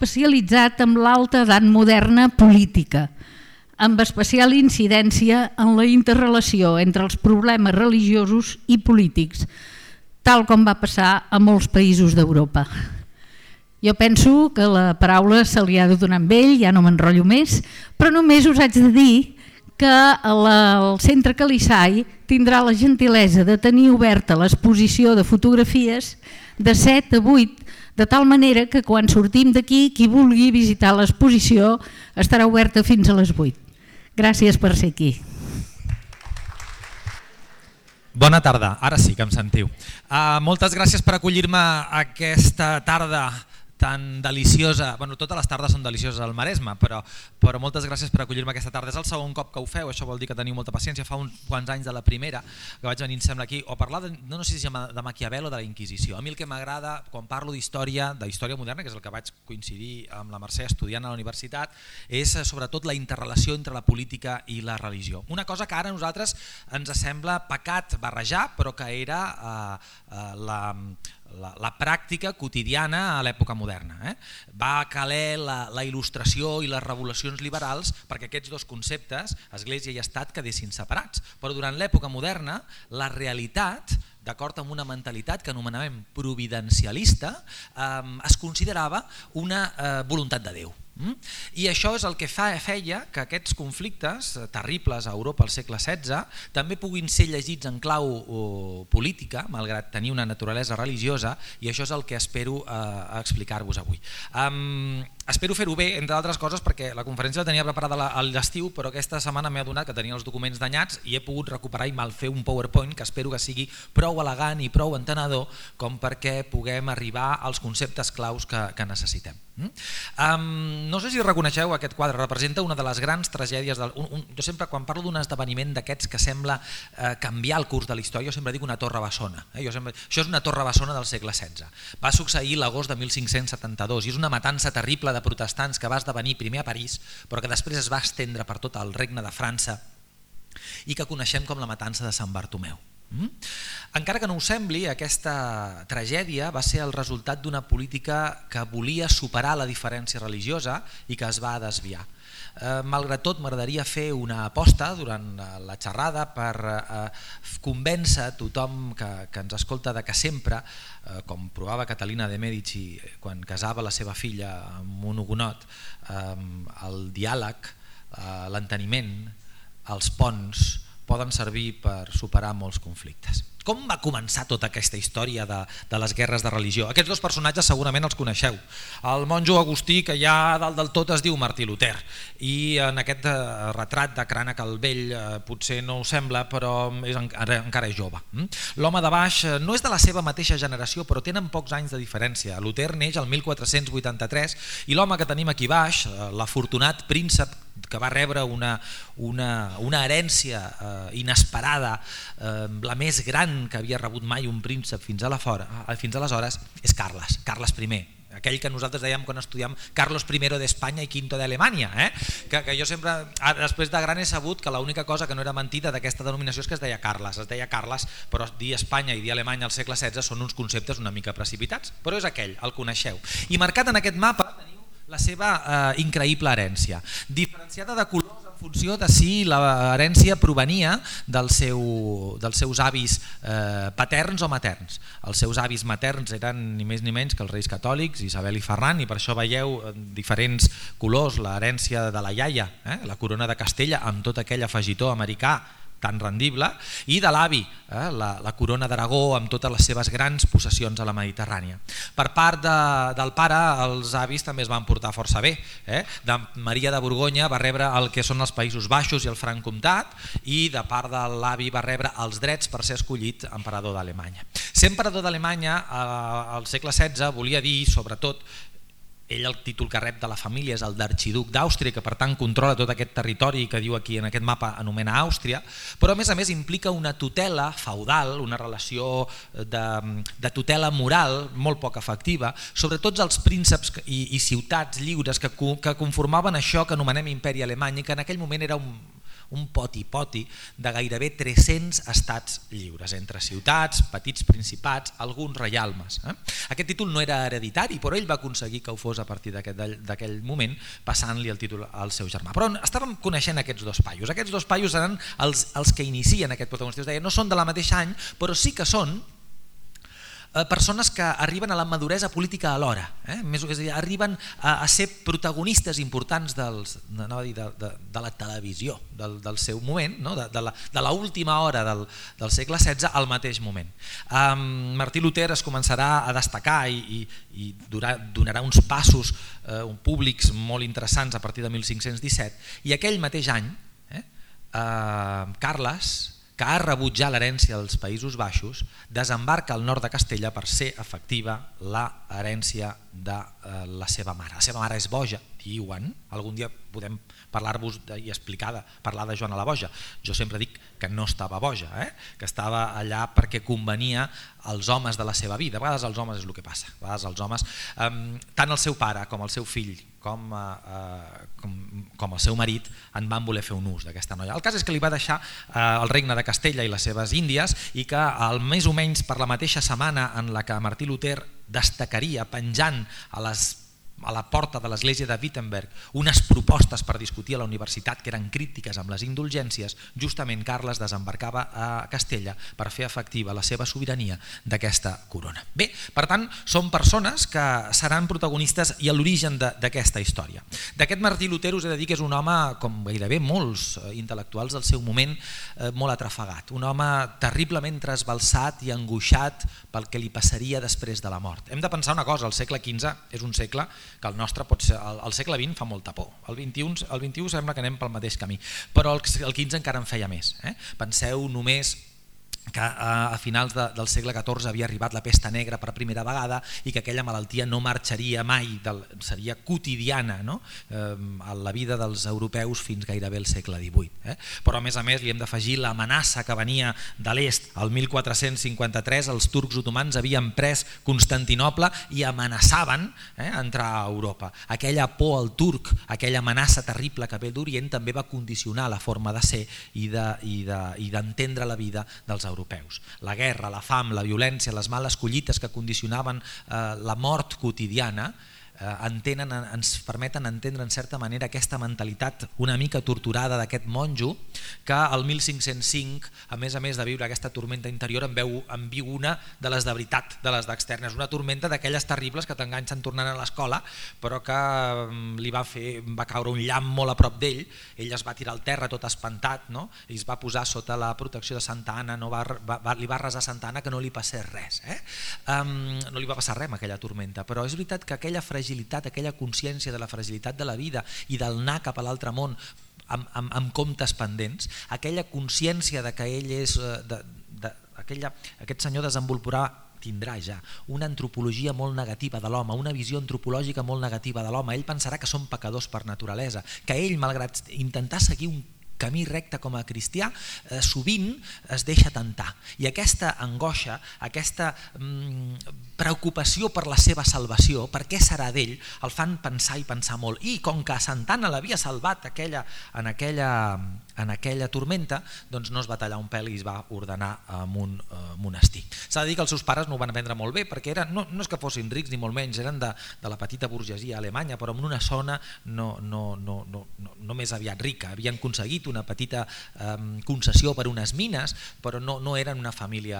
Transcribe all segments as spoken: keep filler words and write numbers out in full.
especialitzat en l'alta edat moderna política, amb especial incidència en la interrelació entre els problemes religiosos i polítics, tal com va passar a molts països d'Europa. Jo penso que la paraula se li ha de donar amb ell, ja no m'enrotllo més, però només us haig de dir que el Centre Calisai tindrà la gentilesa de tenir oberta l'exposició de fotografies de set a vuit, de tal manera que quan sortim d'aquí, qui vulgui visitar l'exposició estarà oberta fins a les vuit. Gràcies per ser aquí. Bona tarda, ara sí que em sentiu. Uh, moltes gràcies per acollir-me aquesta tarda tan deliciosa. Bueno, totes les tardes són delicioses al Maresme, però, però moltes gràcies per acollir-me aquesta tarda. És el segon cop que ho feu, això vol dir que teniu molta paciència. Fa uns quants anys de la primera que vaig venir, em sembla, aquí, o parlar de, no, no sé si es llama de Maquiavel o de la Inquisició. A mi el que m'agrada quan parlo d'història, d'història moderna, que és el que vaig coincidir amb la Mercè estudiant a la universitat, és sobretot la interrelació entre la política i la religió. Una cosa que ara a nosaltres ens sembla pecat barrejar, però que era eh, eh, la... La, la pràctica quotidiana a l'època moderna. Eh? Va caler la, la il·lustració i les revolucions liberals perquè aquests dos conceptes, Església i Estat, quedessin separats. Però durant l'època moderna la realitat, d'acord amb una mentalitat que anomenàvem providencialista, eh, es considerava una eh, voluntat de Déu. I això és el que fa, feia que aquests conflictes terribles a Europa al segle setze també puguin ser llegits en clau o, política, malgrat tenir una naturalesa religiosa, i això és el que espero eh, explicar-vos avui. Um, espero fer-ho bé, entre altres coses, perquè la conferència la tenia preparada a l'estiu, però aquesta setmana m'he adonat que tenia els documents danyats i he pogut recuperar i mal fer un PowerPoint que espero que sigui prou elegant i prou entenedor com perquè puguem arribar als conceptes claus que, que necessitem. Um, no sé si reconeixeu aquest quadre, representa una de les grans tragèdies del, un, un, jo sempre quan parlo d'un esdeveniment d'aquests que sembla eh, canviar el curs de la història, jo sempre dic una torre bessona, eh? jo sempre, això és una torre bessona del segle setze, va succeir l'agost de mil cinc-cents setanta-dos i és una matança terrible de protestants que va esdevenir primer a París però que després es va estendre per tot el regne de França i que coneixem com la matança de Sant Bartomeu. Mm? Encara que no us sembli, aquesta tragèdia va ser el resultat d'una política que volia superar la diferència religiosa i que es va desviar. Eh, malgrat tot, m'agradaria fer una aposta durant la xerrada per eh, convèncer tothom que, que ens escolta de que sempre, eh, com provava Catalina de Mèdici quan casava la seva filla amb un hugonot, eh, el diàleg, eh, l'enteniment, els ponts, poden servir per superar molts conflictes. Com va començar tota aquesta història de, de les guerres de religió? Aquests dos personatges segurament els coneixeu. El monjo agustí, que ja dalt del tot es diu Martí Luter, i en aquest eh, retrat de Cranach el Vell eh, potser no ho sembla, però és encara, encara és jove. L'home de baix eh, no és de la seva mateixa generació, però tenen pocs anys de diferència. Luter neix el mil quatre-cents vuitanta-tres i l'home que tenim aquí baix, eh, l'afortunat príncep que va rebre una, una, una herència eh, inesperada, eh, la més gran que havia rebut mai un príncep fins, a la fora, fins aleshores, és Carles, Carles primer, aquell que nosaltres dèiem quan estudiam Carlos primero d'Espanya i quinto d'Alemanya, eh? que, que jo sempre, després de gran he sabut que l'única cosa que no era mentida d'aquesta denominació és que es deia Carles, es deia Carles, però dir Espanya i dir Alemanya al segle setze són uns conceptes una mica precipitats, però és aquell, el coneixeu. I marcat en aquest mapa teniu la seva eh, increïble herència, diferenciada de colors en funció de si l'herència provenia del seu, dels seus avis eh, paterns o materns. Els seus avis materns eren ni més ni menys que els reis catòlics, Isabel i Ferran, i per això veieu diferents colors, l'herència de la iaia, eh, la corona de Castella amb tot aquell afegitó americà tan rendible, i de l'avi, eh, la, la corona d'Aragó amb totes les seves grans possessions a la Mediterrània. Per part de, del pare, els avis també es van portar força bé. Eh? De Maria de Borgonya va rebre el que són els Països Baixos i el Franc Comtat, i de part de l'avi va rebre els drets per ser escollit emperador d'Alemanya. Ser emperador d'Alemanya eh, al segle setze volia dir, sobretot, ell el títol que rep de la família és el d'arxiduc d'Àustria, que per tant controla tot aquest territori que diu aquí en aquest mapa anomena Àustria, però a més a més implica una tutela feudal, una relació de, de tutela moral molt poc efectiva sobre tots els prínceps i, i ciutats lliures que, que conformaven això que anomenem imperi alemany i que en aquell moment era un, un poti-poti de gairebé tres-cents estats lliures, entre ciutats, petits principats, alguns reialmes. Eh? Aquest títol no era hereditari, però ell va aconseguir que ho fos a partir d'aquell moment, passant-li el títol al seu germà. Però estàvem coneixent aquests dos paios. Aquests dos paios seran els, els que inicien aquest protagonista. Us deia, no són de la mateixa any, però sí que són persones que arriben a la maduresa política alhora, eh? Més, és a dir, arriben a, a ser protagonistes importants dels, no, de, de, de la televisió del, del seu moment, no? de, de, la, de la última hora del, del segle setze al mateix moment. Um, Martí Luter es començarà a destacar i, i, i durà, donarà uns passos eh, públics molt interessants a partir de mil cinc-cents disset, i aquell mateix any eh, eh, Carles, que ha rebutjat l'herència dels Països Baixos, desembarca al nord de Castella per ser efectiva l'herència de eh, la seva mare. La seva mare és boja, diuen, algun dia podem parlar-vos i explicar, parlar de Joana la Boja. Jo sempre dic que no estava boja, eh? que estava allà perquè convenia als homes de la seva vida. A vegades els homes és el que passa, a vegades els homes, eh, tant el seu pare com el seu fill, com, eh, com, com el seu marit, en van voler fer un ús d'aquesta noia. El cas és que li va deixar eh, el regne de Castella i les seves Índies, i que al més o menys per la mateixa setmana en la que Martí Luter destacaria penjant a les a la porta de l'església de Wittenberg unes propostes per discutir a la universitat que eren crítiques amb les indulgències, justament Carles desembarcava a Castella per fer efectiva la seva sobirania d'aquesta corona. Bé, per tant, són persones que seran protagonistes i a l'origen d'aquesta història. D'aquest Martí Luter us he de dir que és un home, com gairebé molts intel·lectuals del seu moment, molt atrafegat, un home terriblement trasbalsat i angoixat pel que li passaria després de la mort. Hem de pensar una cosa, el segle quinze és un segle que el nostre pot ser, el, el segle vint fa molta por, el vint-i-u, el vint-i-u sembla que anem pel mateix camí, però el, el quinze encara en feia més. Eh? Penseu només que a finals de, del segle catorze havia arribat la pesta negra per primera vegada i que aquella malaltia no marxaria mai, del, seria quotidiana, no? eh, a la vida dels europeus fins gairebé el segle divuit. Eh? Però a més a més li hem d'afegir l'amenaça que venia de l'est. El mil quatre-cents cinquanta-tres els turcs otomans havien pres Constantinoble i amenaçaven eh, entrar a Europa. Aquella por al turc, aquella amenaça terrible que ve d'Orient també va condicionar la forma de ser i d'entendre de, la vida dels europeus. europeus. La guerra, la fam, la violència, les males collites que condicionaven eh, la mort quotidiana eh, entenen, ens permeten entendre en certa manera aquesta mentalitat una mica torturada d'aquest monjo que al mil cinc-cents cinc, a més a més de viure aquesta tormenta interior, en, veu, en viu una de les de veritat, de les d'externes, una tormenta d'aquelles terribles que t'enganxen tornant a l'escola, però que li va, fer, va caure un llamp molt a prop d'ell, ell es va tirar al terra tot espantat, no? I es va posar sota la protecció de Santa Anna, no va, va, li va resar a Santa Anna que no li passés res, eh? um, no li va passar res amb aquella tormenta, però és veritat que aquella fragilitat, aquella consciència de la fragilitat de la vida i del anar cap a l'altre món amb, amb, amb comptes pendents, aquella consciència de que ell és, de, de, aquella, aquest senyor desenvoluparà, tindrà ja una antropologia molt negativa de l'home, una visió antropològica molt negativa de l'home. Ell pensarà que són pecadors per naturalesa, que ell, malgrat intentar seguir un camí recte com a cristià, eh, sovint es deixa tentar. I aquesta angoixa, aquesta mm, preocupació per la seva salvació, per què serà d'ell, el fan pensar i pensar molt. I com que Santa Anna l'havia salvat aquella, en, aquella, en aquella tormenta, doncs no es va tallar un pèl i es va ordenar en un eh, monestir. S'ha de dir que els seus pares no ho van prendre molt bé, perquè eren, no, no és que fossin rics ni molt menys, eren de, de la petita burgesia alemanya, però en una zona no, no, no, no, no, no més aviat rica. Havien aconseguit una petita eh, concessió per unes mines, però no, no eren una família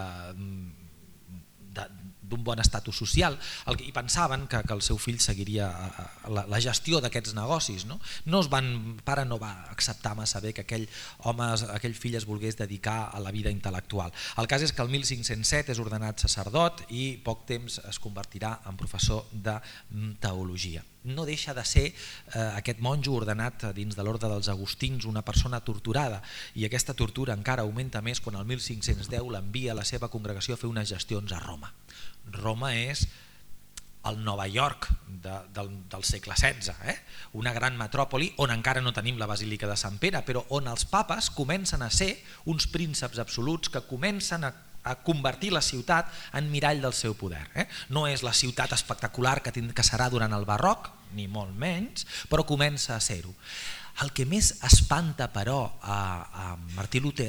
de, d'un bon estatus social, el, i pensaven que, que el seu fill seguiria la, la gestió d'aquests negocis. No? No es van, pare no va acceptar massa bé que aquell home, aquell fill es volgués dedicar a la vida intel·lectual. El cas és que el mil cinc-cents set és ordenat sacerdot i poc temps es convertirà en professor de teologia. No deixa de ser eh, aquest monjo ordenat dins de l'ordre dels agustins una persona torturada, i aquesta tortura encara augmenta més quan el mil cinc-cents deu l'envia a la seva congregació a fer unes gestions a Roma. Roma és el Nova York de, del, del segle setze, eh? Una gran metròpoli on encara no tenim la Basílica de Sant Pere, però on els papes comencen a ser uns prínceps absoluts que comencen a a convertir la ciutat en mirall del seu poder. Eh? No és la ciutat espectacular que, que serà durant el barroc, ni molt menys, però comença a ser-ho. El que més espanta, però, a, a Martí Luter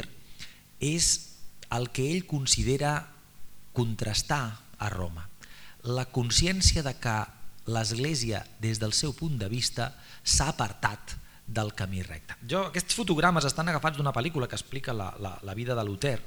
és el que ell considera contrastar a Roma. La consciència de que l'Església, des del seu punt de vista, s'ha apartat del camí recte. Jo, aquests fotogrames estan agafats d'una pel·lícula que explica la, la, la vida de Luter.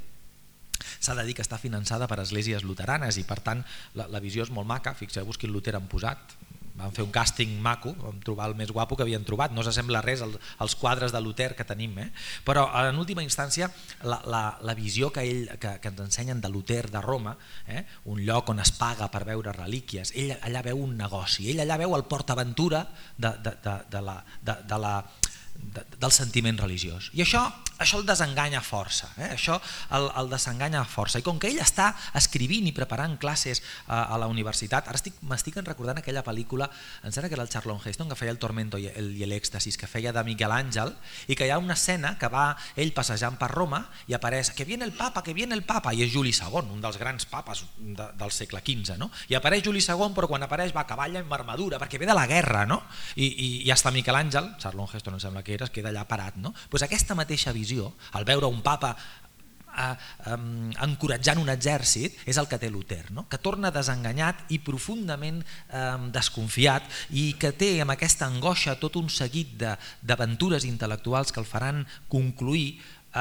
S'ha de dir que està finançada per esglésies luteranes i per tant la, la visió és molt maca. Fixeu-vos quin Luter han posat. Van fer un càsting maco, vam trobar el més guapo que havien trobat, no s'assembla res als, als quadres de Luter que tenim, eh? Però en última instància la, la, la visió que, ell, que, que ens ensenyen de Luter de Roma, eh? Un lloc on es paga per veure relíquies, ell allà veu un negoci, ell allà veu el PortAventura de, de, de, de la... De, de la De, del sentiment religiós, i això, això el desenganya força, eh? Això el, el desenganya força, i com que ell està escrivint i preparant classes a, a la universitat, ara m'estic recordant aquella pel·lícula, em sembla que era el Charlton Heston que feia el Tormento i l'Èxtasis, que feia de Miquel Àngel, i que hi ha una escena que va ell passejant per Roma i apareix que viene el papa, que viene el papa, i és Juli segon, un dels grans papes de, del segle quinze, no? I apareix Juli segon, però quan apareix va a cavall amb armadura perquè ve de la guerra, no? I, i, i hasta Miquel Àngel, Charlton Heston em sembla que era, es queda allà parat, no? Pues aquesta mateixa visió, al veure un papa eh, eh, encoratjant un exèrcit, és el que té Luter, no? Que torna desenganyat i profundament eh, desconfiat, i que té amb aquesta angoixa tot un seguit d'aventures intel·lectuals que el faran concluir eh,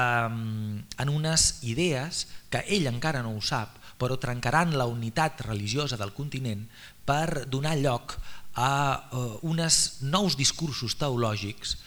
en unes idees que ell encara no ho sap, però trencaran la unitat religiosa del continent per donar lloc a eh, uns nous discursos teològics,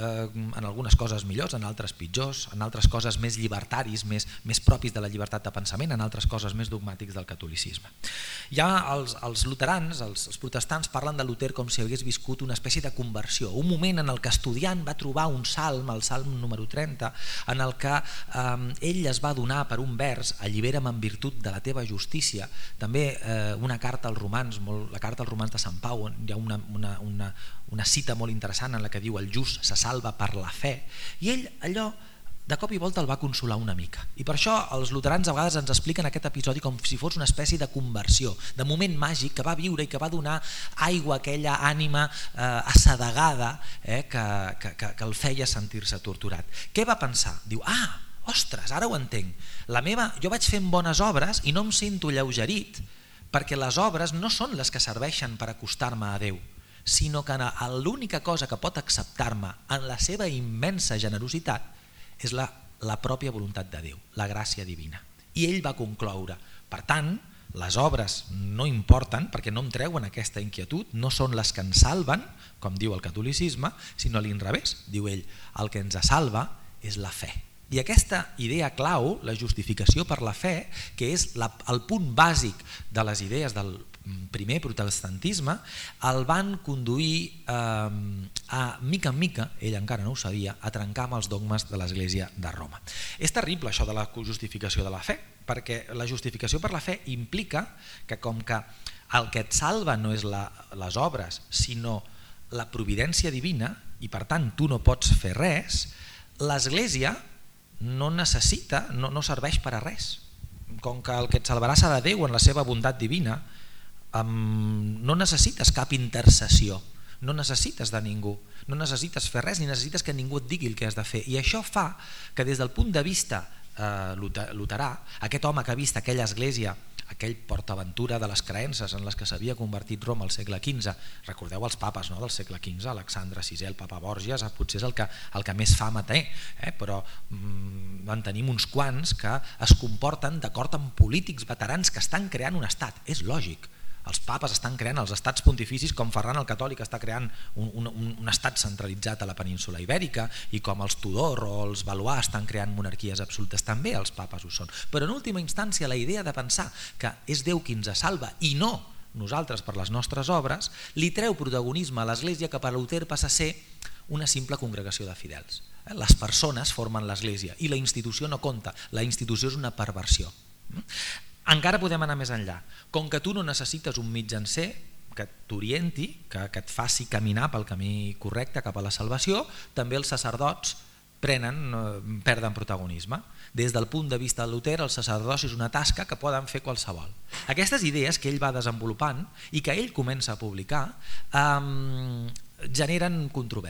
en algunes coses millors, en altres pitjors, en altres coses més llibertaris, més, més propis de la llibertat de pensament, en altres coses més dogmàtics del catolicisme. Ja els, els luterans, els, els protestants, parlen de Luter com si hagués viscut una espècie de conversió, un moment en el que estudiant va trobar un salm, el salm número trenta, en el que eh, ell es va donar per un vers, allibera'm en virtut de la teva justícia, també eh, una carta als romans, molt, la carta als romans de Sant Pau, on hi ha una, una, una, una cita molt interessant en la que diu el just se salva per la fe, i ell allò de cop i volta el va consolar una mica, i per això els luterans a vegades ens expliquen aquest episodi com si fos una espècie de conversió, de moment màgic que va viure i que va donar aigua a aquella ànima eh, assedegada eh, que, que, que, que el feia sentir-se torturat. Què va pensar? Diu, ah, ostres, ara ho entenc, la meva, jo vaig fent bones obres i no em sento alleugerit perquè les obres no són les que serveixen per acostar-me a Déu, sinó que l'única cosa que pot acceptar-me en la seva immensa generositat és la, la pròpia voluntat de Déu, la gràcia divina. I ell va concloure, per tant, les obres no importen perquè no em treuen aquesta inquietud, no són les que ens salven, com diu el catolicisme, sinó a l'inrevés, diu ell, el que ens salva és la fe. I aquesta idea clau, la justificació per la fe, que és la, el punt bàsic de les idees del primer protestantisme, el van conduir eh, a mica en mica, ell encara no ho sabia, a trencar amb els dogmes de l'Església de Roma. És terrible això de la justificació de la fe, perquè la justificació per la fe implica que com que el que et salva no és la, les obres, sinó la providència divina, i per tant tu no pots fer res, l'Església no necessita, no, no serveix per a res. Com que el que et salvarà serà Déu en la seva bondat divina, um, no necessites cap intercessió, no necessites de ningú, no necessites fer res ni necessites que ningú et digui el que has de fer. I això fa que des del punt de vista eh, luterà, aquest home que ha vist aquella església, aquell PortAventura de les creences en les que s'havia convertit Roma al segle quinze, recordeu els papes, no, del segle quinze, Alexandre sisè, el papa Borgias, potser és el que, el que més fama té, eh? Però mm, en tenim uns quants que es comporten d'acord amb polítics veterans que estan creant un estat, és lògic. Els papes estan creant els estats pontificis com Ferran el Catòlic està creant un, un, un estat centralitzat a la península ibèrica, i com els Tudor o els Valois estan creant monarquies absolutes, també els papes ho són. Però en última instància la idea de pensar que és Déu qui ens salva i no nosaltres per les nostres obres, li treu protagonisme a l'Església, que per Luter passa a ser una simple congregació de fidels. Les persones formen l'Església i la institució no compta, la institució és una perversió. Encara podem anar més enllà. Com que tu no necessites un mitjancer que t'orienti, que, que et faci caminar pel camí correcte cap a la salvació, també els sacerdots prenen, perden protagonisme. Des del punt de vista de Luter, el sacerdoci és una tasca que poden fer qualsevol. Aquestes idees que ell va desenvolupant i que ell comença a publicar eh, generen controvèrsia.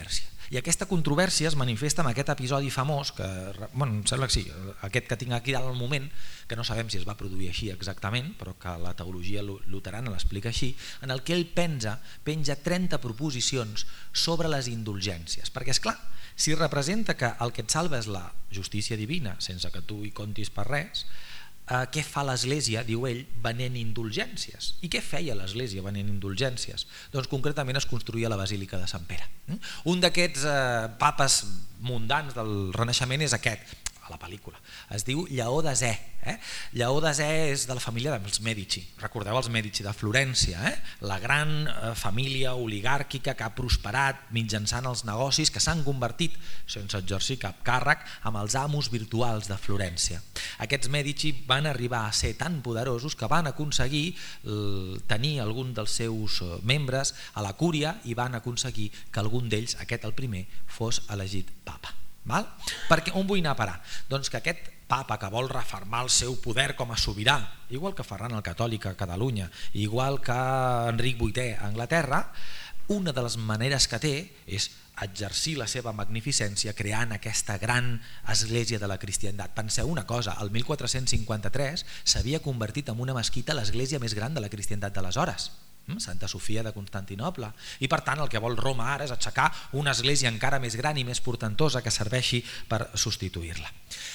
I aquesta controvèrsia es manifesta en aquest episodi famós, que, bueno, em sembla que sí, aquest que tinc aquí al moment, que no sabem si es va produir així exactament, però que la teologia luterana l'explica així, en el que ell penja, penja trenta proposicions sobre les indulgències. Perquè, és clar, si representa que el que et salva és la justícia divina, sense que tu hi contis per res, Eh, què fa l'Església, diu ell, venent indulgències? I què feia l'Església venent indulgències? Doncs concretament es construïa la Basílica de Sant Pere. Un d'aquests eh, papes mundans del Renaixement és aquest, a la pel·lícula, es diu Lleó d'Azè. Eh? Lleó d'Azè és de la família dels Mèdici, recordeu els Mèdici de Florència, eh? la gran eh, família oligàrquica que ha prosperat mitjançant els negocis, que s'han convertit, sense exercir cap càrrec, amb els amos virtuals de Florència. Aquests Mèdici van arribar a ser tan poderosos que van aconseguir eh, tenir algun dels seus membres a la cúria i van aconseguir que algun d'ells, aquest el primer, fos elegit papa. Val? Perquè on vull anar a parar? Doncs que aquest papa que vol refermar el seu poder com a sobirà, igual que Ferran el Catòlic a Catalunya, igual que Enric vuitè a Anglaterra, una de les maneres que té és exercir la seva magnificència creant aquesta gran església de la cristiandat. Penseu una cosa, el mil quatre-cents cinquanta-tres s'havia convertit en una mesquita l'església més gran de la cristiandat d'aleshores, Santa Sofia de Constantinoble, i per tant el que vol Roma ara és aixecar una església encara més gran i més portentosa que serveixi per substituir-la.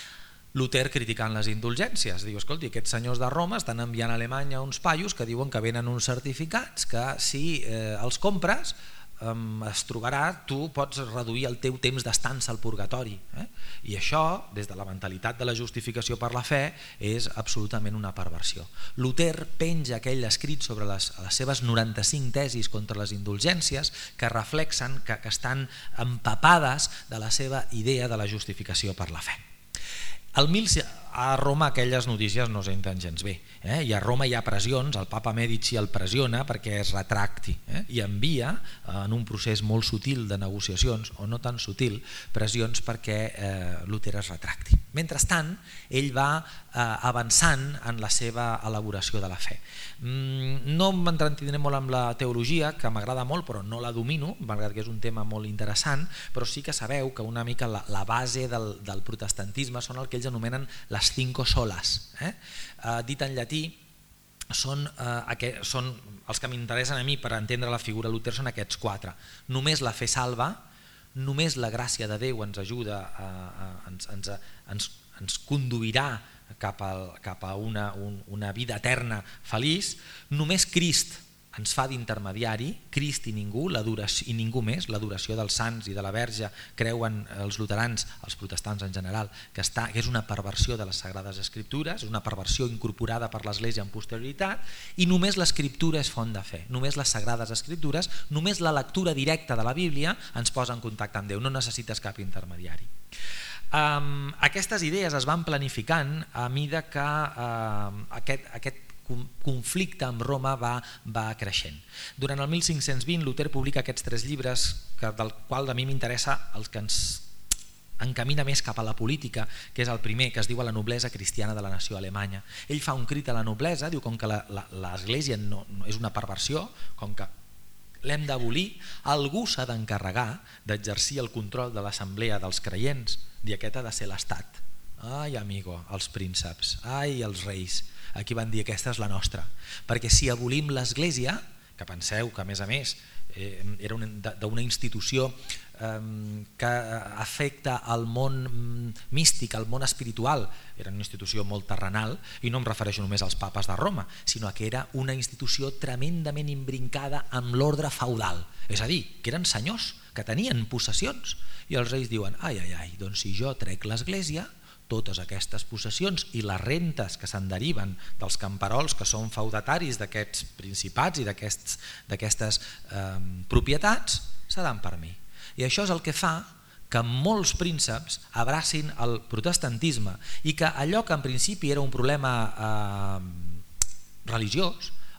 Luter criticant les indulgències, diu, escolti, aquests senyors de Roma estan enviant a Alemanya uns paios que diuen que venen uns certificats que si eh, els compres eh, es trobarà, tu pots reduir el teu temps d'estança al purgatori. Eh? I això, des de la mentalitat de la justificació per la fe, és absolutament una perversió. Luter penja aquell escrit sobre les, les seves noranta-cinc tesis contra les indulgències que reflexen, que, que estan empapades de la seva idea de la justificació per la fe. El mil, a Roma aquelles notícies no senten gens bé, eh? I a Roma hi ha pressions, el papa Mèdici el pressiona perquè es retracti, eh? I envia en un procés molt sutil de negociacions, o no tan sutil, pressions perquè eh, Luter es retracti. Mentrestant, ell va eh, avançant en la seva elaboració de la fe. Mm, no m'entretindré molt amb la teologia, que m'agrada molt però no la domino, malgrat que és un tema molt interessant, però sí que sabeu que una mica la, la base del, del protestantisme són el que ells anomenen les cinco solas. Eh? Eh, dit en llatí, són, eh, aquest, són els que m'interessen a mi per entendre la figura Luter, són aquests quatre. Només la fe salva, només la gràcia de Déu ens ajuda, a, a, ens, ens, ens, ens conduirà cap a, cap a una, un, una vida eterna feliç, només Crist ens fa d'intermediari, Crist i ningú, i ningú més, l'adoració dels sants i de la Verge, creuen els luterans, els protestants en general, que, està, que és una perversió de les Sagrades Escriptures, és una perversió incorporada per l'Església en posterioritat, i només l'Escriptura és font de fe, només les Sagrades Escriptures, només la lectura directa de la Bíblia ens posa en contacte amb Déu, no necessites cap intermediari. Um, aquestes idees es van planificant a mida que uh, aquest, aquest conflicte amb Roma va, va creixent. Durant el mil cinc-cents vint Luter publica aquests tres llibres, que, del qual a mi m'interessa el que ens encamina més cap a la política, que és el primer, que es diu La noblesa cristiana de la nació alemanya. Ell fa un crit a la noblesa, diu com que l'Església no, no és una perversió, com que l'hem d'abolir, algú s'ha d'encarregar d'exercir el control de l'assemblea dels creients, i aquest ha de ser l'Estat. Ai, amigo, els prínceps, ai, els reis, aquí van dir aquesta és la nostra, perquè si abolim l'Església, que penseu que a més a més eh, era d'una institució eh, que afecta al món místic, al món espiritual, era una institució molt terrenal, i no em refereixo només als papes de Roma, sinó que era una institució tremendament imbrincada amb l'ordre feudal, és a dir, que eren senyors que tenien possessions, i els reis diuen ai, ai, ai, doncs si jo trec l'Església, totes aquestes possessions i les rentes que se'n deriven dels camperols que són feudataris d'aquests principats i d'aquestes eh, propietats seran per mi. I això és el que fa que molts prínceps abracin el protestantisme i que allò que en principi era un problema eh, religiós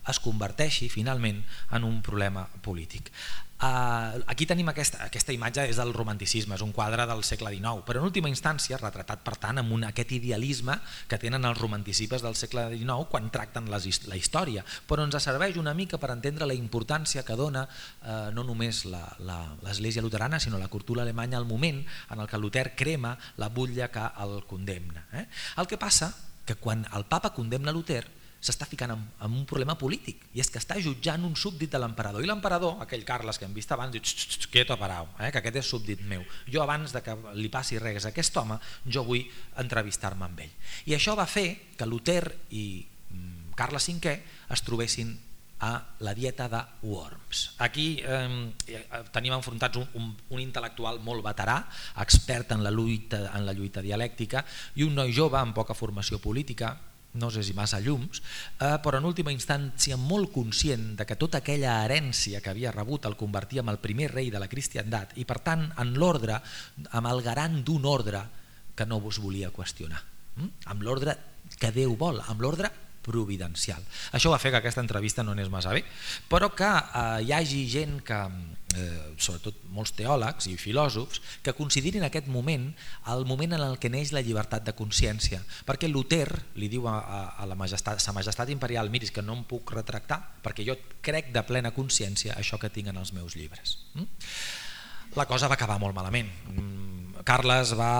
es converteixi finalment en un problema polític. Uh, aquí tenim aquesta, aquesta imatge, és del romanticisme, és un quadre del segle dinou, però en última instància retratat per tant amb un, aquest idealisme que tenen els romanticistes del segle dinou quan tracten les, la història, però ens serveix una mica per entendre la importància que dona uh, no només l'Església luterana sinó la cultura alemanya al moment en el que Luter crema la butlla que el condemna. Eh? El que passa que quan el papa condemna Luter s'està ficant en, en un problema polític, i és que està jutjant un súbdit de l'emperador, i l'emperador, aquell Carles que hem vist abans, diu, quieto parau, eh, que aquest és súbdit meu, jo abans de que li passi res a aquest home, jo vull entrevistar-me amb ell. I això va fer que Luter i mm, Carles cinquè es trobessin a la dieta de Worms. Aquí eh, tenim enfrontats un, un, un intel·lectual molt veterà, expert en la lluita, en la lluita dialèctica, i un noi jove amb poca formació política, no sé si massa llums, eh, però en última instància molt conscient de que tota aquella herència que havia rebut el convertia en el primer rei de la cristiandat i per tant en l'ordre, amb el garant d'un ordre que no vos volia qüestionar, mm? amb l'ordre que Déu vol, amb l'ordre providencial. Això va fer que aquesta entrevista no anés massa bé, però que eh, hi hagi gent que, eh, sobretot molts teòlegs i filòsofs, que considerin aquest moment el moment en el que neix la llibertat de consciència, perquè Luter li diu a, a, a la majestat, sa majestat imperial, miris que no em puc retractar perquè jo crec de plena consciència això que tinc en els meus llibres. La cosa va acabar molt malament. Carles va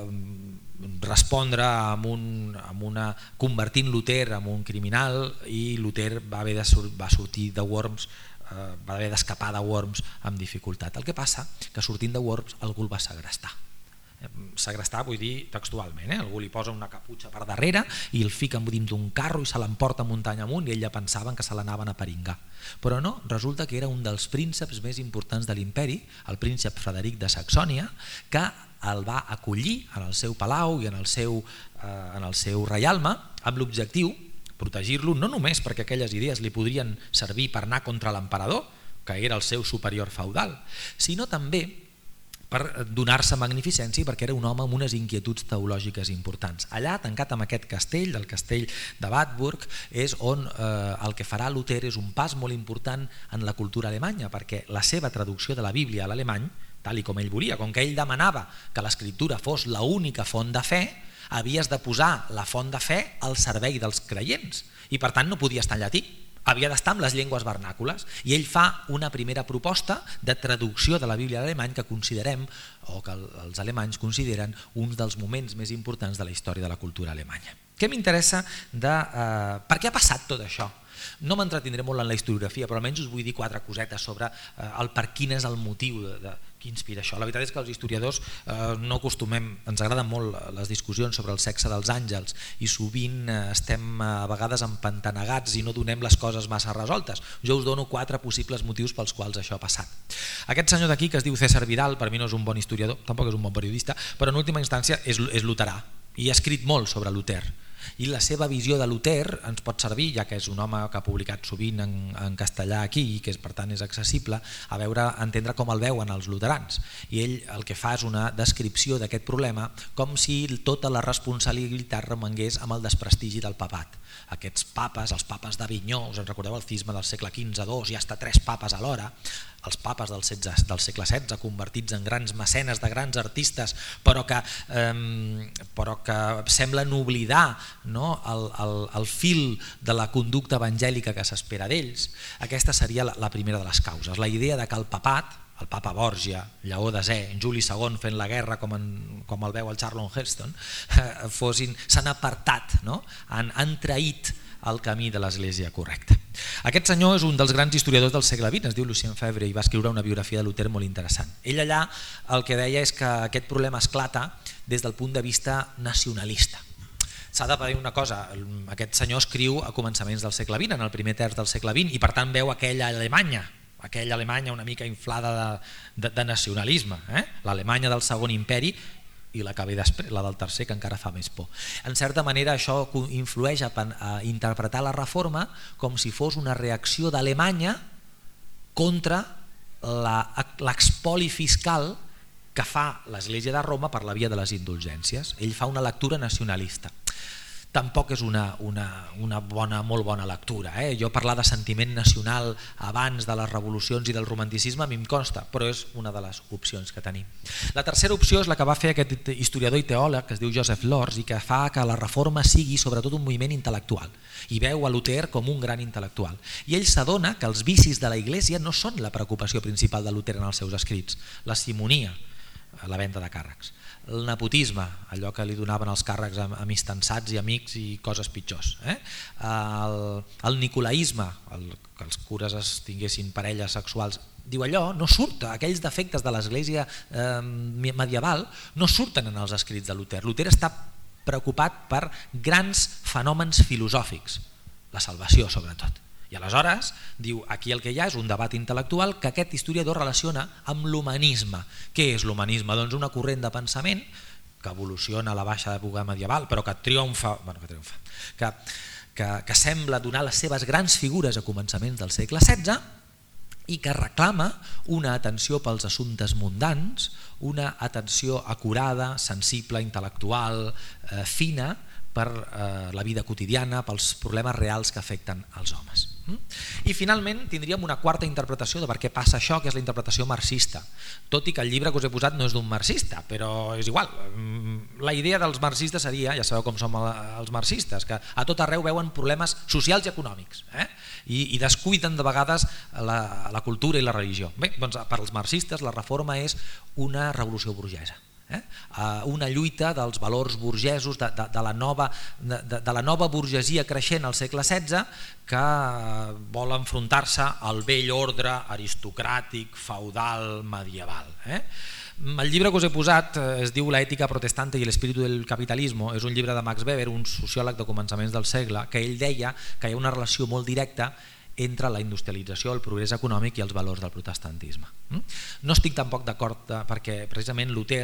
respondre amb, un, amb una, convertint Luter en un criminal, i Luter va, haver de sur, va sortir de Worms, eh, va haver d'escapar de Worms amb dificultat. El que passa que sortint de Worms algú el va segrestar. Segrestar vull dir textualment, eh? Algú li posa una caputxa per darrere i el fica dins d'un carro i se l'emporta muntanya amunt, i ell ja pensaven que se l'anaven a peringar, però no, resulta que era un dels prínceps més importants de l'imperi, el príncep Frederic de Saxònia, que el va acollir en el seu palau i en el seu, eh, en el seu reialme amb l'objectiu protegir-lo, no només perquè aquelles idees li podrien servir per anar contra l'emperador, que era el seu superior feudal, sinó també per donar-se magnificència i perquè era un home amb unes inquietuds teològiques importants. Allà, tancat amb aquest castell, del castell de Wartburg, és on eh, el que farà Luter és un pas molt important en la cultura alemanya, perquè la seva traducció de la Bíblia a l'alemany, tal i com ell volia, com que ell demanava que l'escriptura fos l'única font de fe, havies de posar la font de fe al servei dels creients, i per tant no podia estar en llatí, havia d'estar amb les llengües vernàcules, i ell fa una primera proposta de traducció de la Bíblia a l'alemany que considerem, o que els alemanys consideren, un dels moments més importants de la història de la cultura alemanya. Què m'interessa de... Eh, per què ha passat tot això? No m'entretindré molt en la historiografia, però almenys us vull dir quatre cosetes sobre eh, el per quin és el motiu de, de, que inspira això. La veritat és que els historiadors eh, no acostumem, ens agraden molt les discussions sobre el sexe dels àngels i sovint eh, estem eh, a vegades empantanegats i no donem les coses massa resoltes. Jo us dono quatre possibles motius pels quals això ha passat. Aquest senyor d'aquí, que es diu César Vidal, per mi no és un bon historiador, tampoc és un bon periodista, però en última instància és, és luterà i ha escrit molt sobre Luter. I la seva visió de Luter ens pot servir, ja que és un home que ha publicat sovint en, en castellà aquí i que és, per tant és accessible, a veure, a entendre com el veuen els luterans. I ell el que fa és una descripció d'aquest problema com si tota la responsabilitat remengués amb el desprestigi del papat. Aquests papes, els papes d'Avinyó, us en recordeu el cisma del segle quinze dos, hi ha hasta tres papes alhora, els papes del, setze, del segle setze convertits en grans mecenes de grans artistes, però que, eh, però que semblen oblidar, no, el, el, el fil de la conducta evangèlica que s'espera d'ells. Aquesta seria la, la primera de les causes, la idea de que el papat, el papa Borgia, Lleó desè, Juli segon fent la guerra com, en, com el veu el Charlton Heston, eh, fossin, s'han apartat, no? han, han traït el camí de l'Església correcta. Aquest senyor és un dels grans historiadors del segle vint, es diu Lucien Febvre, i va escriure una biografia de Luter molt interessant. Ell allà el que deia és que aquest problema esclata des del punt de vista nacionalista. S'ha de dir una cosa, aquest senyor escriu a començaments del segle vint, en el primer terç del segle vint, i per tant veu aquella Alemanya, aquella Alemanya una mica inflada de, de, de nacionalisme, eh? l'Alemanya del segon imperi, i la que ve després, la del tercer, que encara fa més por. En certa manera això influeix a, a interpretar la reforma com si fos una reacció d'Alemanya contra l'expoli fiscal que fa l'Església de Roma per la via de les indulgències. Ell fa una lectura nacionalista. tampoc és una, una, una bona, molt bona lectura. Eh? Jo parlar de sentiment nacional abans de les revolucions i del romanticisme a mi em consta, però és una de les opcions que tenim. La tercera opció és la que va fer aquest historiador i teòleg que es diu Joseph Lors i que fa que la reforma sigui sobretot un moviment intel·lectual i veu a Luter com un gran intel·lectual. I ell s'adona que els vicis de la Iglésia no són la preocupació principal de Luter en els seus escrits, la simonia, la venda de càrrecs, el nepotisme, allò que li donaven els càrrecs a amistançats i amics i coses pitjors, eh? el, el nicolaisme, el, que els cures es tinguessin parelles sexuals, diu allò, no surt, aquells defectes de l'Església eh, medieval no surten en els escrits de Luter. Luter està preocupat per grans fenòmens filosòfics, la salvació sobretot. I aleshores diu, aquí el que hi ha és un debat intel·lectual que aquest historiador relaciona amb l'humanisme. Què és l'humanisme? Doncs una corrent de pensament que evoluciona a la baixa època medieval, però que triomfa, bueno, que, triomfa que, que, que sembla donar les seves grans figures a començaments del segle setze i que reclama una atenció pels assumptes mundans, una atenció acurada, sensible, intel·lectual, eh, fina, per eh, la vida quotidiana, pels problemes reals que afecten els homes. I finalment tindríem una quarta interpretació de per què passa això, que és la interpretació marxista, tot i que el llibre que us he posat no és d'un marxista, però és igual. La idea dels marxistes seria, ja sabeu com som els marxistes, que a tot arreu veuen problemes socials i econòmics, eh? I, i descuiden de vegades la, la cultura i la religió. Bé, doncs per als marxistes la reforma és una revolució burgesa. Eh? Una lluita dels valors burgesos de, de, de, la nova, de, de la nova burgesia creixent al segle setze que vol enfrontar-se al vell ordre aristocràtic, feudal, medieval. Eh? El llibre que us he posat es diu La ètica protestante i l'espíritu del capitalismo, és un llibre de Max Weber, un sociòleg de començaments del segle, que ell deia que hi ha una relació molt directa entre la industrialització, el progrés econòmic i els valors del protestantisme. No estic tampoc d'acord perquè precisament Luter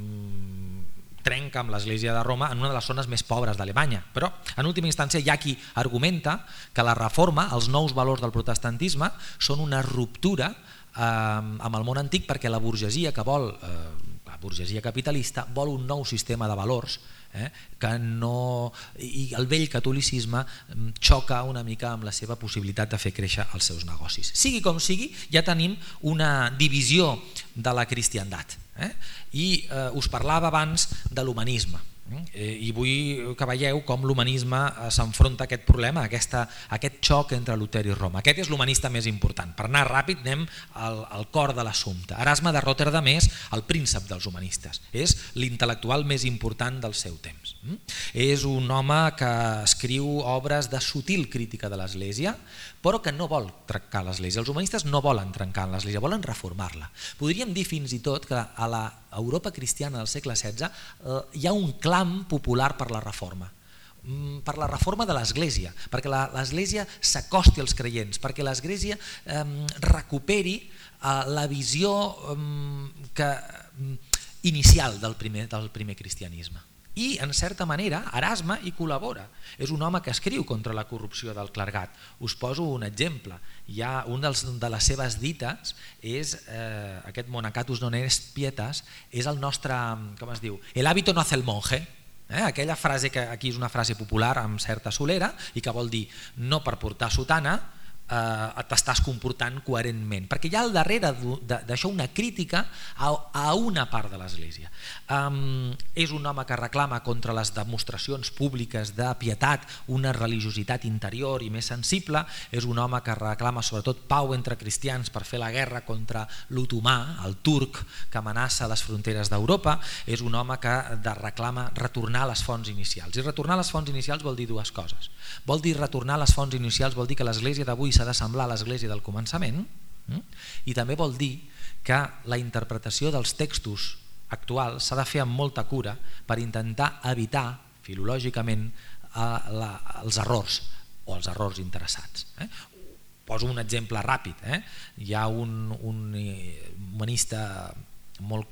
trenca amb l'Església de Roma en una de les zones més pobres d'Alemanya, però en última instància hi ha qui argumenta que la reforma, els nous valors del protestantisme, són una ruptura eh, amb el món antic perquè la burgesia que vol, eh, la burgesia capitalista, vol un nou sistema de valors Eh, que no, i el vell catolicisme xoca una mica amb la seva possibilitat de fer créixer els seus negocis. Sigui com sigui, ja tenim una divisió de la cristiandat eh? I eh, us parlava abans de l'humanisme eh, i vull que veieu com l'humanisme s'enfronta a aquest problema, a aquesta, a aquest xoc entre Luter i Roma. Aquest és l'humanista més important. Per anar ràpid anem al, al cor de l'assumpte. Erasme de Rotterdam és el príncep dels humanistes, és l'intel·lectual més important del seu temps. És un home que escriu obres de sutil crítica de l'Església, però que no vol trencar l'Església. Els humanistes no volen trencar l'Església, volen reformar-la. Podríem dir fins i tot que a la Europa cristiana del segle setze eh, hi ha un clam popular per la reforma, per la reforma de l'Església, perquè l'Església s'acosti als creients, perquè l'Església eh, recuperi eh, la visió eh, que, inicial del primer, del primer cristianisme. I en certa manera Erasme hi col·labora, és un home que escriu contra la corrupció del clergat. Us poso un exemple, hi ha un dels, de les seves dites és eh, aquest monacatus non est pietas, és el nostre, com es diu, el hábito no hace el monje, eh? Aquella frase que aquí és una frase popular amb certa solera i que vol dir no per portar sotana eh, t'estàs comportant coherentment, perquè hi ha al darrere d'això una crítica a, a una part de l'Església. Um, és un home que reclama contra les demostracions públiques de pietat una religiositat interior i més sensible, és un home que reclama sobretot pau entre cristians per fer la guerra contra l'otomà, el turc que amenaça les fronteres d'Europa, és un home que de reclama retornar a les fonts inicials. I retornar a les fonts inicials vol dir dues coses. Vol dir retornar a les fonts inicials, vol dir que l'Església d'avui s'ha d'assemblar a l'Església del començament, i també vol dir que la interpretació dels textos actuals s'ha de fer amb molta cura per intentar evitar filològicament la, els errors o els errors interessats. Eh? Poso un exemple ràpid. Eh? Hi ha un, un humanista molt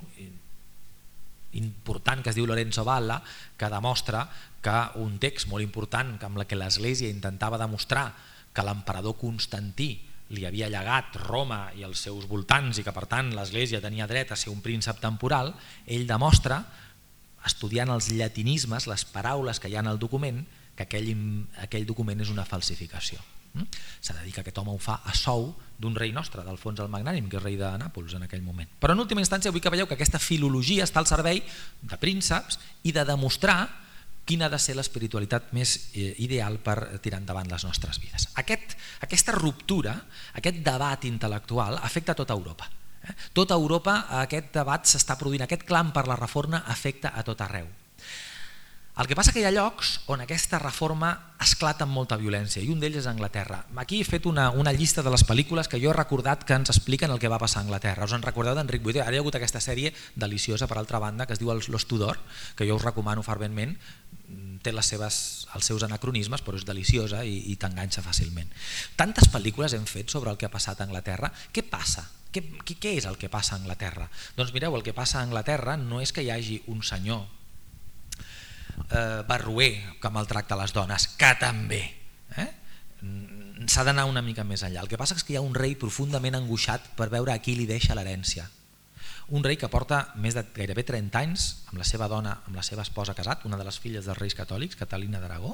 important que es diu Lorenzo Valla que demostra que un text molt important amb la que l'Església intentava demostrar que l'emperador Constantí li havia llegat Roma i els seus voltants i que per tant l'Església tenia dret a ser un príncep temporal, ell demostra, estudiant els llatinismes, les paraules que hi ha en el document, que aquell, aquell document és una falsificació. S'ha de dir que aquest home ho fa a sou d'un rei nostre, d'Alfons el Magnànim, que és rei de Nàpols en aquell moment. Però en última instància vull que veieu que aquesta filologia està al servei de prínceps i de demostrar quina ha de ser l'espiritualitat més ideal per tirar endavant les nostres vides. Aquest, aquesta ruptura, aquest debat intel·lectual afecta tota Europa. Eh? Tota Europa aquest debat s'està produint, aquest clam per la reforma afecta a tot arreu. El que passa que hi ha llocs on aquesta reforma esclata amb molta violència i un d'ells és Anglaterra. Aquí he fet una, una llista de les pel·lícules que jo he recordat que ens expliquen el que va passar a Anglaterra. Us en recordeu d'Enric Vuitè? Ara hi ha hagut aquesta sèrie deliciosa, per altra banda, que es diu Los Tudor, que jo us recomano ferventment, té les seves, els seus anacronismes, però és deliciosa i, i t'enganxa fàcilment. Tantes pel·lícules hem fet sobre el que ha passat a Anglaterra. Què passa? Què, què és el que passa a Anglaterra? Doncs mireu, el que passa a Anglaterra no és que hi hagi un senyor Eh, barroer que maltracta les dones, que també eh? s'ha d'anar una mica més enllà. El que passa és que hi ha un rei profundament angoixat per veure a qui li deixa l'herència, un rei que porta més de gairebé trenta anys amb la seva dona, amb la seva esposa casat, una de les filles dels reis catòlics, Catalina d'Aragó.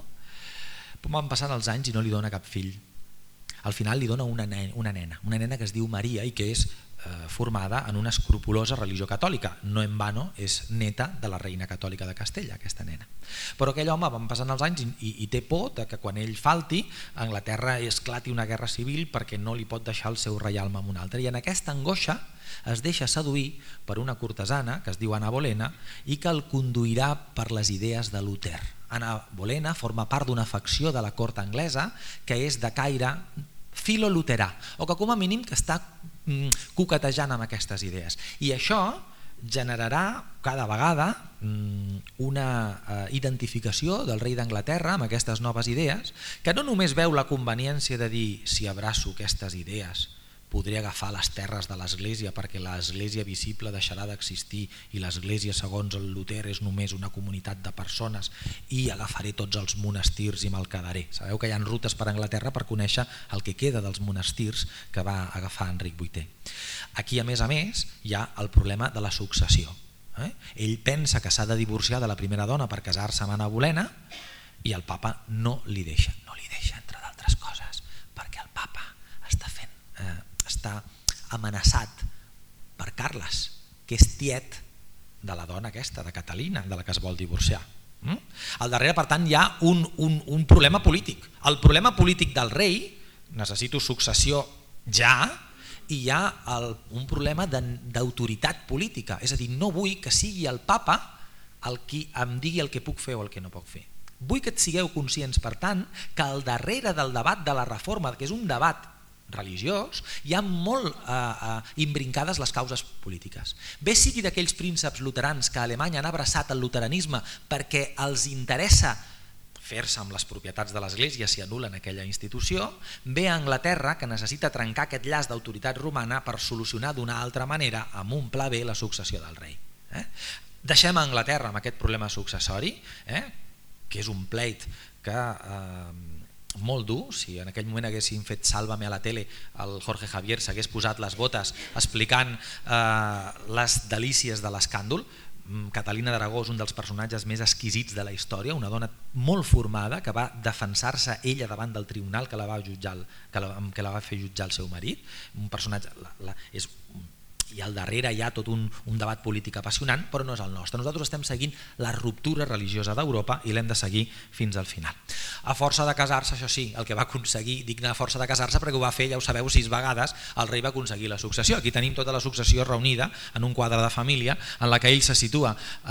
Van passant els anys i no li dona cap fill. Al final li dona una nena, una nena, una nena que es diu Maria i que és formada en una escrupulosa religió catòlica. No en vano és neta de la reina catòlica de Castella, aquesta nena. Però aquell home van passant els anys i, i, i té por de que quan ell falti a Anglaterra esclati una guerra civil perquè no li pot deixar el seu reialme a un altre, i en aquesta angoixa es deixa seduir per una cortesana que es diu Anna Bolena i que el conduirà per les idees de Luter. Anna Bolena forma part d'una facció de la cort anglesa que és de caire filo-luterà, o que com a mínim que està coquetejant amb aquestes idees, i això generarà cada vegada una identificació del rei d'Anglaterra amb aquestes noves idees, que no només veu la conveniència de dir si abraço aquestes idees podré agafar les terres de l'església perquè l'església visible deixarà d'existir i l'església segons el Luter és només una comunitat de persones i agafaré tots els monestirs i me'l quedaré. Sabeu que hi ha rutes per Anglaterra per conèixer el que queda dels monestirs que va agafar Enric Vuitè. Aquí a més a més hi ha el problema de la successió. Eh? Ell pensa que s'ha de divorciar de la primera dona per casar-se amb Anna Bolena i el papa no li deixa, no li deixa entre d'altres coses perquè el papa està fent eh, està amenaçat per Carles, que és tiet de la dona aquesta, de Catalina, de la que es vol divorciar. Al darrere, per tant, hi ha un, un, un problema polític. El problema polític del rei, necessito successió ja, i hi ha el, un problema d'autoritat política, és a dir, no vull que sigui el papa el qui em digui el que puc fer o el que no puc fer. Vull que sigueu conscients, per tant, que al darrere del debat de la reforma, que és un debat religiós, hi ha molt eh, eh, imbrincades les causes polítiques. Bé sigui d'aquells prínceps luterans que a Alemanya han abraçat el luteranisme perquè els interessa fer-se amb les propietats de l'església si anulen aquella institució, bé a Anglaterra que necessita trencar aquest llaç d'autoritat romana per solucionar d'una altra manera amb un pla B la successió del rei. Eh? Deixem a Anglaterra amb aquest problema successori, eh? que és un pleit que eh, molt dur. Si en aquell moment haguessin fet Sálvame a la tele, el Jorge Javier s'hagués posat les botes explicant eh, les delícies de l'escàndol. Catalina d'Aragó és un dels personatges més exquisits de la història, una dona molt formada que va defensar-se ella davant del tribunal que la va, jutjar, que la, que la va fer jutjar el seu marit. Un personatge, la, la, és, i al darrere hi ha tot un, un debat polític apassionant, però no és el nostre. Nosaltres estem seguint la ruptura religiosa d'Europa i l'hem de seguir fins al final. A força de casar-se, això sí, el que va aconseguir, dic a força de casar-se perquè ho va fer, ja ho sabeu, sis vegades, el rei va aconseguir la successió. Aquí tenim tota la successió reunida en un quadre de família en la que ell se situa eh,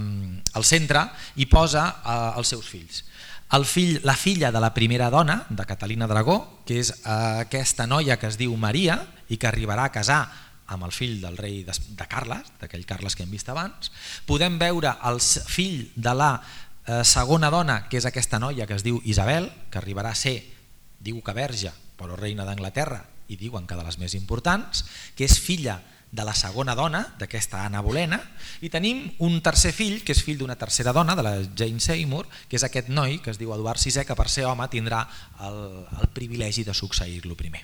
al centre i posa eh, els seus fills. El fill, la filla de la primera dona, de Catalina d'Aragó, que és eh, aquesta noia que es diu Maria i que arribarà a casar amb el fill del rei de, de Carles, d'aquell Carles que hem vist abans. Podem veure el fill de la eh, segona dona, que és aquesta noia que es diu Isabel, que arribarà a ser, diu que verge, però reina d'Anglaterra, i diuen que de les més importants, que és filla de la segona dona, d'aquesta Anna Bolena, i tenim un tercer fill, que és fill d'una tercera dona, de la Jane Seymour, que és aquest noi, que es diu Eduard sisè, que per ser home tindrà el, el privilegi de succeir-lo primer.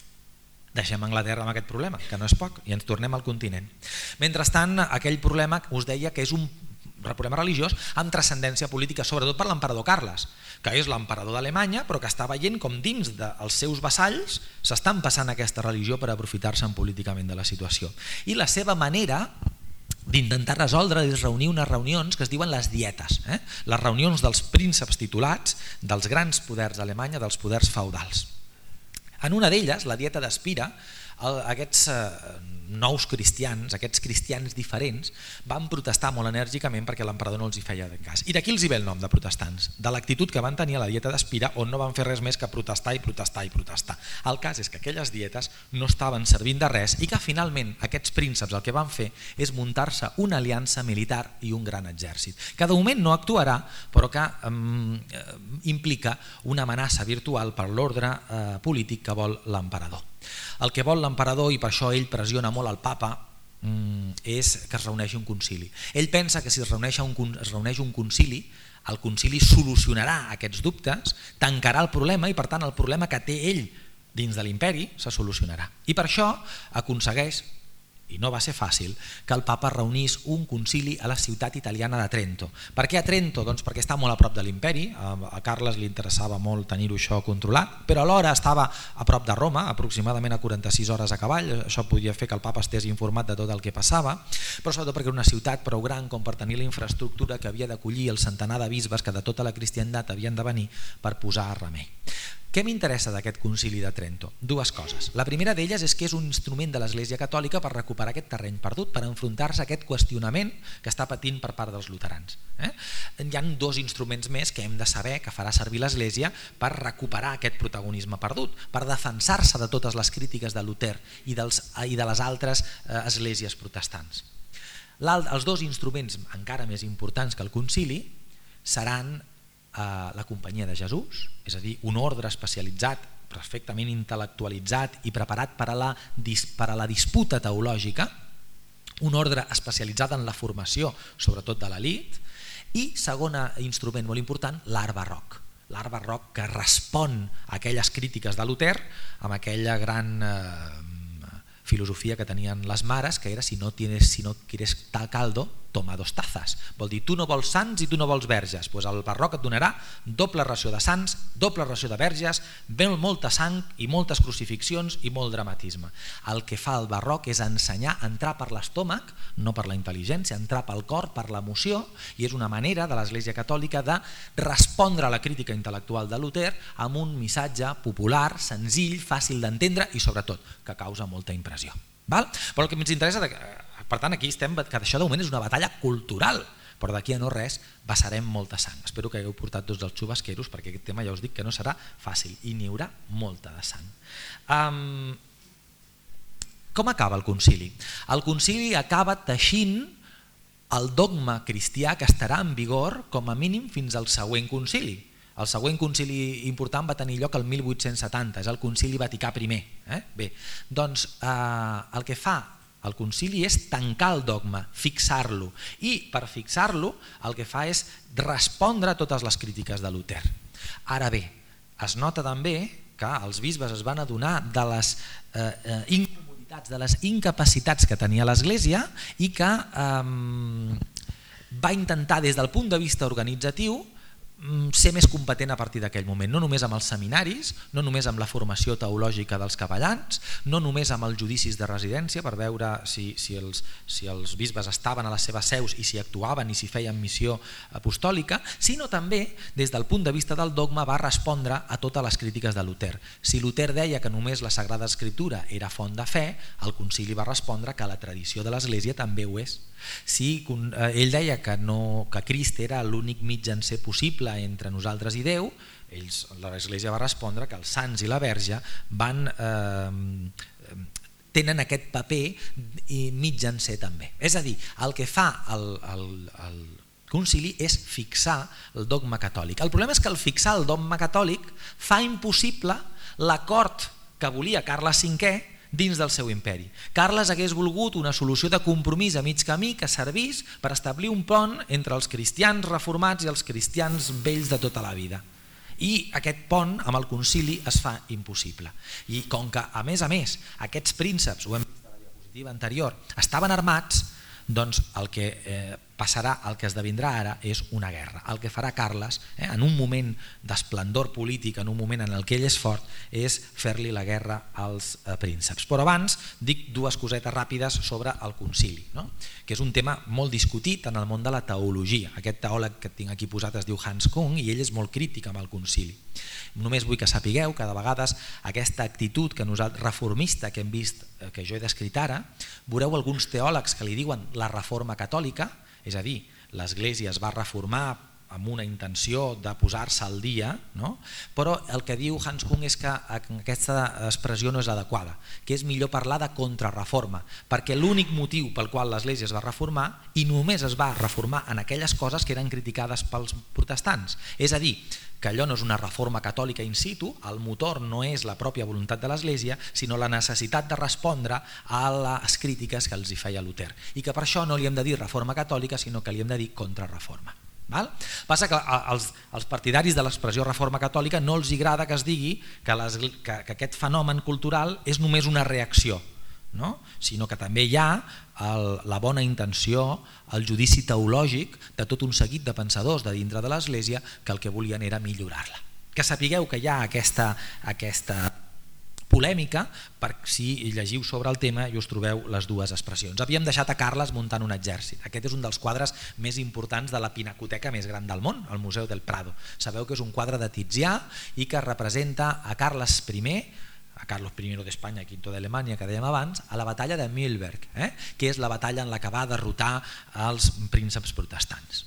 Deixem Anglaterra amb aquest problema, que no és poc, i ens tornem al continent. Mentrestant, aquell problema us deia que és un, problema religiós amb transcendència política, sobretot per l'emperador Carles, que és l'emperador d'Alemanya, però que està veient com dins dels seus vassalls s'estan passant aquesta religió per aprofitar-se'n políticament de la situació. I la seva manera d'intentar resoldre és reunir unes reunions que es diuen les dietes, eh? les reunions dels prínceps titulats dels grans poders d'Alemanya, dels poders feudals. En una d'elles, la dieta d'Espira, aquests nous cristians, aquests cristians diferents, van protestar molt enèrgicament perquè l'emperador no els hi feia cas. I d'aquí els hi ve el nom de protestants, de l'actitud que van tenir a la dieta d'Espira, on no van fer res més que protestar i protestar i protestar. El cas és que aquelles dietes no estaven servint de res i que finalment aquests prínceps el que van fer és muntar-se una aliança militar i un gran exèrcit, que de moment no actuarà, però que um, implica una amenaça virtual per l'ordre eh, polític que vol l'emperador. El que vol l'emperador, i per això ell pressiona molt al papa, és que es reuneixi un concili. Ell pensa que si es reuneix un, es reuneix un concili, el concili solucionarà aquests dubtes, tancarà el problema i per tant el problema que té ell dins de l'imperi se solucionarà. I per això aconsegueix, i no va ser fàcil, que el papa reunís un concili a la ciutat italiana de Trento. Per què a Trento? Doncs perquè està molt a prop de l'imperi, a Carles li interessava molt tenir-ho això controlat, però alhora estava a prop de Roma, aproximadament a quaranta-sis hores a cavall, això podia fer que el papa estés informat de tot el que passava, però sobretot perquè era una ciutat prou gran com per tenir la infraestructura que havia d'acollir el centenar de bisbes que de tota la cristiandat havien de venir per posar remei. Què m'interessa d'aquest concili de Trento? Dues coses. La primera d'elles és que és un instrument de l'Església Catòlica per recuperar aquest terreny perdut, per enfrontar-se a aquest qüestionament que està patint per part dels luterans. Eh? Hi ha dos instruments més que hem de saber que farà servir l'Església per recuperar aquest protagonisme perdut, per defensar-se de totes les crítiques de Luter i, dels, i de les altres eh, esglésies protestants. Els dos instruments encara més importants que el concili seran la Companyia de Jesús, és a dir, un ordre especialitzat, perfectament intel·lectualitzat i preparat per a la, per a la disputa teològica, un ordre especialitzat en la formació, sobretot de l'elit, i segon instrument molt important, l'art barroc. L'art barroc que respon a aquelles crítiques de Luter amb aquella gran eh, filosofia que tenien les mares, que era si no, tienes, si no quieres tal caldo, toma dos tazas. Vol dir, tu no vols sants i tu no vols verges. Pues el barroc et donarà doble ració de sants, doble ració de verges, ben molta sang i moltes crucifixions i molt dramatisme. El que fa el barroc és ensenyar a entrar per l'estómac, no per la intel·ligència, entrar pel cor, per l'emoció, i és una manera de l'Església Catòlica de respondre a la crítica intel·lectual de Luter amb un missatge popular, senzill, fàcil d'entendre i sobretot que causa molta impressió. Val? Però el que ens interessa, per tant aquí estem, que això de moment és una batalla cultural, però d'aquí a no res vessarem molta sang. Espero que hagueu portat tots els xubasqueros perquè aquest tema ja us dic que no serà fàcil i n'hi haurà molta de sang. Um, com acaba el concili? El concili acaba teixint el dogma cristià que estarà en vigor com a mínim fins al següent concili. El següent concili important va tenir lloc el mil vuit-cents setanta, és el concili Vaticà primer. Eh? Bé, doncs eh, el que fa el concili és tancar el dogma, fixar-lo, i per fixar-lo el que fa és respondre a totes les crítiques de Luter. Ara bé, es nota també que els bisbes es van adonar de les eh, incomoditats, de les incapacitats que tenia l'Església i que eh, va intentar des del punt de vista organitzatiu ser més competent a partir d'aquell moment, no només amb els seminaris, no només amb la formació teològica dels capellans, no només amb els judicis de residència per veure si, si, els, si els bisbes estaven a les seves seus i si actuaven i si feien missió apostòlica, sinó també des del punt de vista del dogma va respondre a totes les crítiques de Luter. Si Luter deia que només la Sagrada Escriptura era font de fe, el concili va respondre que la tradició de l'Església també ho és. Si ell deia que, no, que Crist era l'únic mitjancer possible entre nosaltres i Déu, ells, l'Església va respondre que els sants i la Verge van, eh, tenen aquest paper mitjancer també. És a dir, el que fa el, el, el concili és fixar el dogma catòlic. El problema és que el fixar el dogma catòlic fa impossible l'acord que volia Carles cinquè dins del seu imperi. Carles hagués volgut una solució de compromís a mig camí que servís per establir un pont entre els cristians reformats i els cristians vells de tota la vida. I aquest pont amb el concili es fa impossible. I com que, a més a més, aquests prínceps, ho hem vist a la diapositiva anterior, estaven armats, doncs el que eh, passarà, el que esdevindrà ara és una guerra. El que farà Carles, eh, en un moment d'esplendor polític, en un moment en el que ell és fort, és fer-li la guerra als eh, prínceps. Però abans dic dues cosetes ràpides sobre el concili, no? Que és un tema molt discutit en el món de la teologia. Aquest teòleg que tinc aquí posat es diu Hans Kung i ell és molt crític amb el concili. Només vull que sapigueu que de vegades aquesta actitud que nosaltres, reformista que hem vist, que jo he descrit ara, veureu alguns teòlegs que li diuen la reforma catòlica, és a dir, l'Església es va reformar amb una intenció de posar-se al dia, no? Però el que diu Hans Kung és que aquesta expressió no és adequada, que és millor parlar de contrarreforma, perquè l'únic motiu pel qual l'Església es va reformar, i només es va reformar en aquelles coses que eren criticades pels protestants, és a dir, que allò no és una reforma catòlica in situ, el motor no és la pròpia voluntat de l'Església, sinó la necessitat de respondre a les crítiques que els hi feia Luter, i que per això no li hem de dir reforma catòlica, sinó que li hem de dir contrarreforma. Val? Passa que als, als partidaris de l'expressió reforma catòlica no els agrada que es digui que, les, que, que aquest fenomen cultural és només una reacció, no? Sinó que també hi ha el, la bona intenció, el judici teològic de tot un seguit de pensadors de dintre de l'Església que el que volien era millorar-la. Que sapigueu que hi ha aquesta, aquesta polèmica per si llegiu sobre el tema i us trobeu les dues expressions. Havíem deixat a Carles muntant un exèrcit. Aquest és un dels quadres més importants de la pinacoteca més gran del món, el Museu del Prado. Sabeu que és un quadre de Tizià i que representa a Carles I, a Carlos I d'Espanya, Quinto d'Alemanya, que dèiem abans, a la batalla de Mühlberg, eh? que és la batalla en la que va derrotar els prínceps protestants.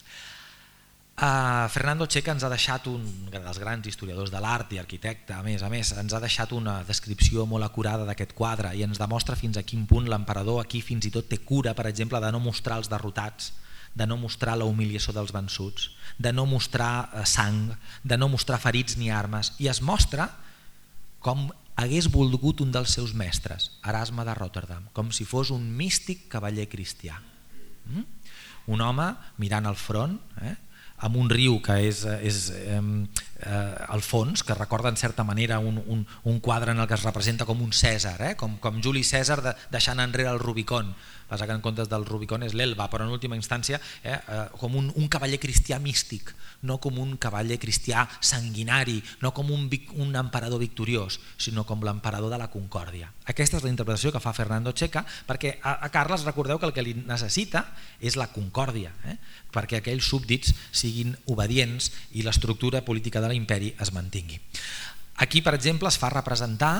Uh, Fernando Checa ens ha deixat, un dels grans historiadors de l'art i arquitecte, a més a més, ens ha deixat una descripció molt acurada d'aquest quadre i ens demostra fins a quin punt l'emperador aquí fins i tot té cura, per exemple, de no mostrar els derrotats, de no mostrar la humiliació dels vençuts, de no mostrar uh, sang, de no mostrar ferits ni armes, i es mostra com hagués volgut un dels seus mestres, Erasme de Rotterdam, com si fos un místic cavaller cristià. Mm? Un home mirant al front, eh? amb un riu que és, és eh, eh, al fons, que recorda en certa manera un, un, un quadre en el que es representa com un Cèsar, eh? com, com Juli Cèsar de, deixant enrere el Rubicon. Passa que en comptes del Rubicon és l'Elba, però en última instància eh, eh, com un, un cavaller cristià místic, no com un cavaller cristià sanguinari, no com un, un emperador victoriós, sinó com l'emperador de la concòrdia. Aquesta és la interpretació que fa Fernando Checa, perquè a, a Carles recordeu que el que li necessita és la concòrdia, eh? perquè aquells súbdits siguin obedients i l'estructura política de l'imperi es mantingui. Aquí, per exemple, es fa representar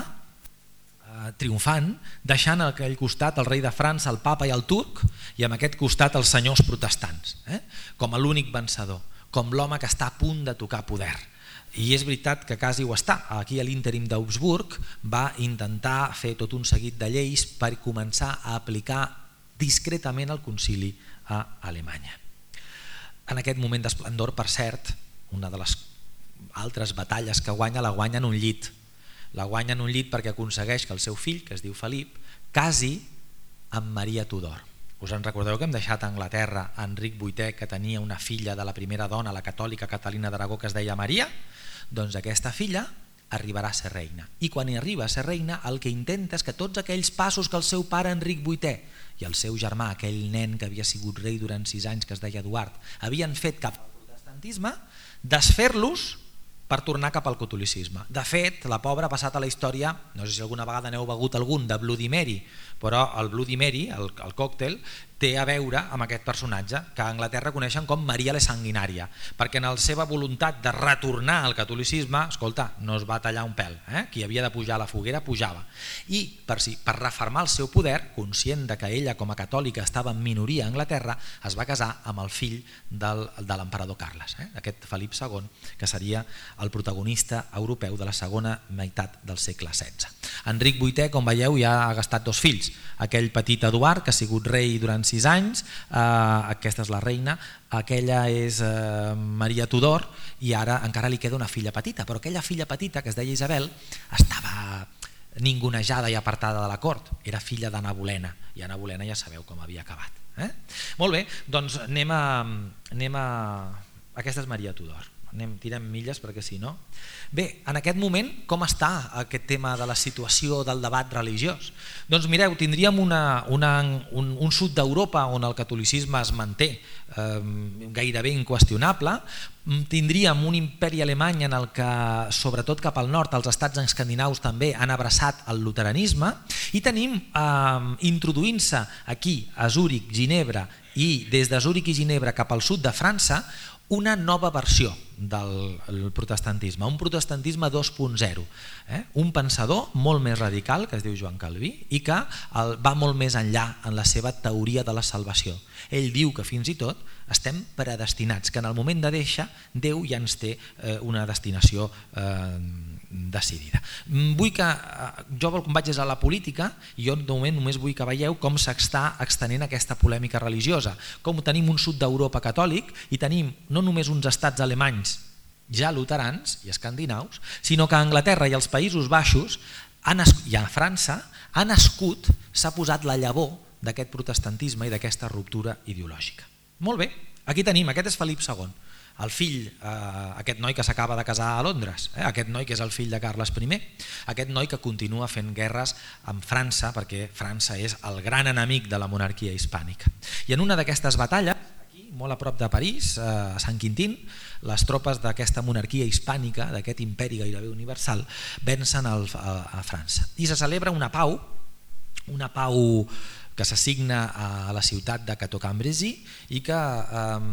eh, triomfant, deixant a aquell costat el rei de França, el papa i el turc, i amb aquest costat els senyors protestants, eh? com a l'únic vencedor, com l'home que està a punt de tocar poder. I és veritat que quasi ho està. Aquí a l'ínterim d'Augsburg va intentar fer tot un seguit de lleis per començar a aplicar discretament el concili a Alemanya. En aquest moment d'esplendor, per cert, una de les altres batalles que guanya la guanya en un llit. La guanya en un llit perquè aconsegueix que el seu fill, que es diu Felip, casi amb Maria Tudor. Us en recordeu que hem deixat a Anglaterra Enric vuitè, que tenia una filla de la primera dona, la catòlica Catalina d'Aragó, que es deia Maria? Doncs aquesta filla arribarà a ser reina. I quan hi arriba a ser reina, el que intenta és que tots aquells passos que el seu pare Enric vuitè i el seu germà, aquell nen que havia sigut rei durant sis anys, que es deia Eduard, havien fet cap al protestantisme, desfer-los per tornar cap al catolicisme. De fet, la pobra ha passat a la història, no sé si alguna vegada n'heu begut algun, de Bloody Mary, però el Bloody Mary, el, el còctel, té a veure amb aquest personatge que a Anglaterra coneixen com Maria la Sanguinària, perquè en la seva voluntat de retornar al catolicisme, escolta, no es va tallar un pèl, eh? Qui havia de pujar a la foguera pujava. I per, si, per refermar el seu poder, conscient de que ella com a catòlica estava en minoria a Anglaterra, es va casar amb el fill del, de l'emperador Carles, eh? aquest Felip segon, que seria el protagonista europeu de la segona meitat del segle setze. Enric vuitè, com veieu, ja ha gastat dos fills, aquell petit Eduard, que ha sigut rei durant sis anys, eh, aquesta és la reina, aquella és eh, Maria Tudor, i ara encara li queda una filla petita, però aquella filla petita, que es deia Isabel, estava ningunejada i apartada de la cort, era filla d'Anna Bolena, i Anna Bolena ja sabeu com havia acabat. Eh? Molt bé, doncs anem a, anem a... Aquesta és Maria Tudor. anem, tirem milles perquè si no. Bé, en aquest moment com està aquest tema de la situació del debat religiós? Doncs mireu, tindríem una, una, un, un sud d'Europa on el catolicisme es manté eh, gairebé inqüestionable, tindríem un imperi alemany en el que, sobretot cap al nord, els estats escandinaus també han abraçat el luteranisme, i tenim eh, introduint-se aquí a Zúrich, Ginebra, i des de Zúrich i Ginebra cap al sud de França, una nova versió del protestantisme, un protestantisme dos punt zero, eh? Un pensador molt més radical que es diu Joan Calví i que el, va molt més enllà en la seva teoria de la salvació. Ell diu que fins i tot estem predestinats, que en el moment de deixar Déu ja ens té eh, una destinació eh, decidida. Vull que, jo quan vaig a la política, jo de moment només vull que veieu com s'està extenent aquesta polèmica religiosa, com tenim un sud d'Europa catòlic i tenim no només uns estats alemanys ja luterans i escandinaus, sinó que a Anglaterra i als Països Baixos i a França ha nascut, s'ha posat la llavor d'aquest protestantisme i d'aquesta ruptura ideològica. Molt bé, aquí tenim, aquest és Felip segon, el fill, eh, aquest noi que s'acaba de casar a Londres, eh, aquest noi que és el fill de Carles primer, aquest noi que continua fent guerres amb França perquè França és el gran enemic de la monarquia hispànica. I en una d'aquestes batalles, aquí, molt a prop de París, eh, a Sant Quintín, les tropes d'aquesta monarquia hispànica, d'aquest imperi gairebé universal, vencen el, a, a França. I se celebra una pau, una pau que s'assigna a la ciutat de Cateau-Cambrésis i que eh,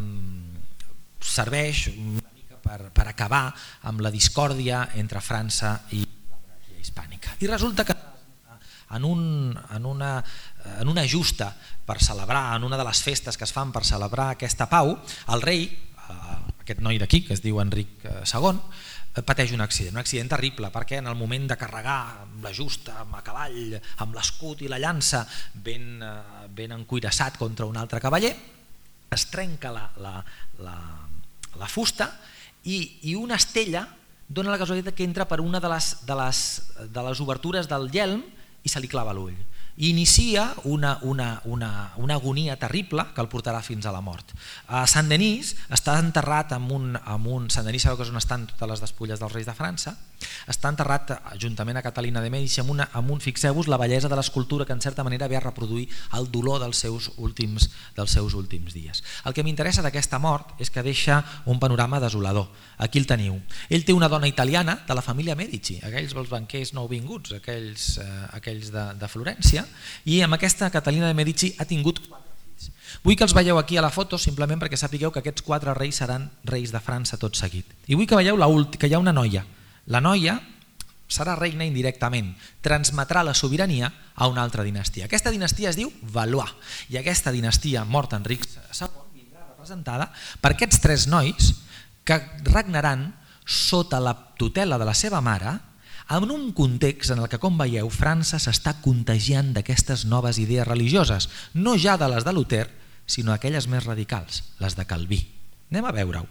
serveix una mica per, per acabar amb la discòrdia entre França i la monarquia hispànica. I resulta que en, un, en, una, en una justa per celebrar, en una de les festes que es fan per celebrar aquesta pau, el rei, aquest noi d'aquí que es diu Enric segon, pateix un accident, un accident terrible, perquè en el moment de carregar amb la justa, amb a cavall, amb l'escut i la llança ben, ben encuirassat contra un altre cavaller, es trenca la, la, la, la fusta i, i una estella dona la casualitat que entra per una de les, de les, de les obertures del yelm i se li clava l'ull. I inicia una, una, una, una agonia terrible que el portarà fins a la mort. A Saint-Denis està enterrat amb un... Amb un Saint-Denis sabeu que és on estan totes les despulles dels reis de França, està enterrat juntament a Catalina de Mèdici amb, una, amb un, fixeu-vos la bellesa de l'escultura que en certa manera ve a reproduir el dolor dels seus últims, dels seus últims dies. El que m'interessa d'aquesta mort és que deixa un panorama desolador. Aquí el teniu. Ell té una dona italiana de la família Mèdici, aquells dels banquers nouvinguts, aquells, eh, aquells de, de Florència, i amb aquesta Catalina de Mèdici ha tingut quatre fills. Vull que els veieu aquí a la foto simplement perquè sapigueu que aquests quatre reis seran reis de França tot seguit. I vull que veieu la última, que hi ha una noia. La noia serà reina indirectament, transmetrà la sobirania a una altra dinastia. Aquesta dinastia es diu Valois i aquesta dinastia, mort Enric segon, vindrà representada per aquests tres nois que regnaran sota la tutela de la seva mare en un context en el que, com veieu, França s'està contagiant d'aquestes noves idees religioses, no ja de les de Luter, sinó aquelles més radicals, les de Calví. Anem a veure-ho.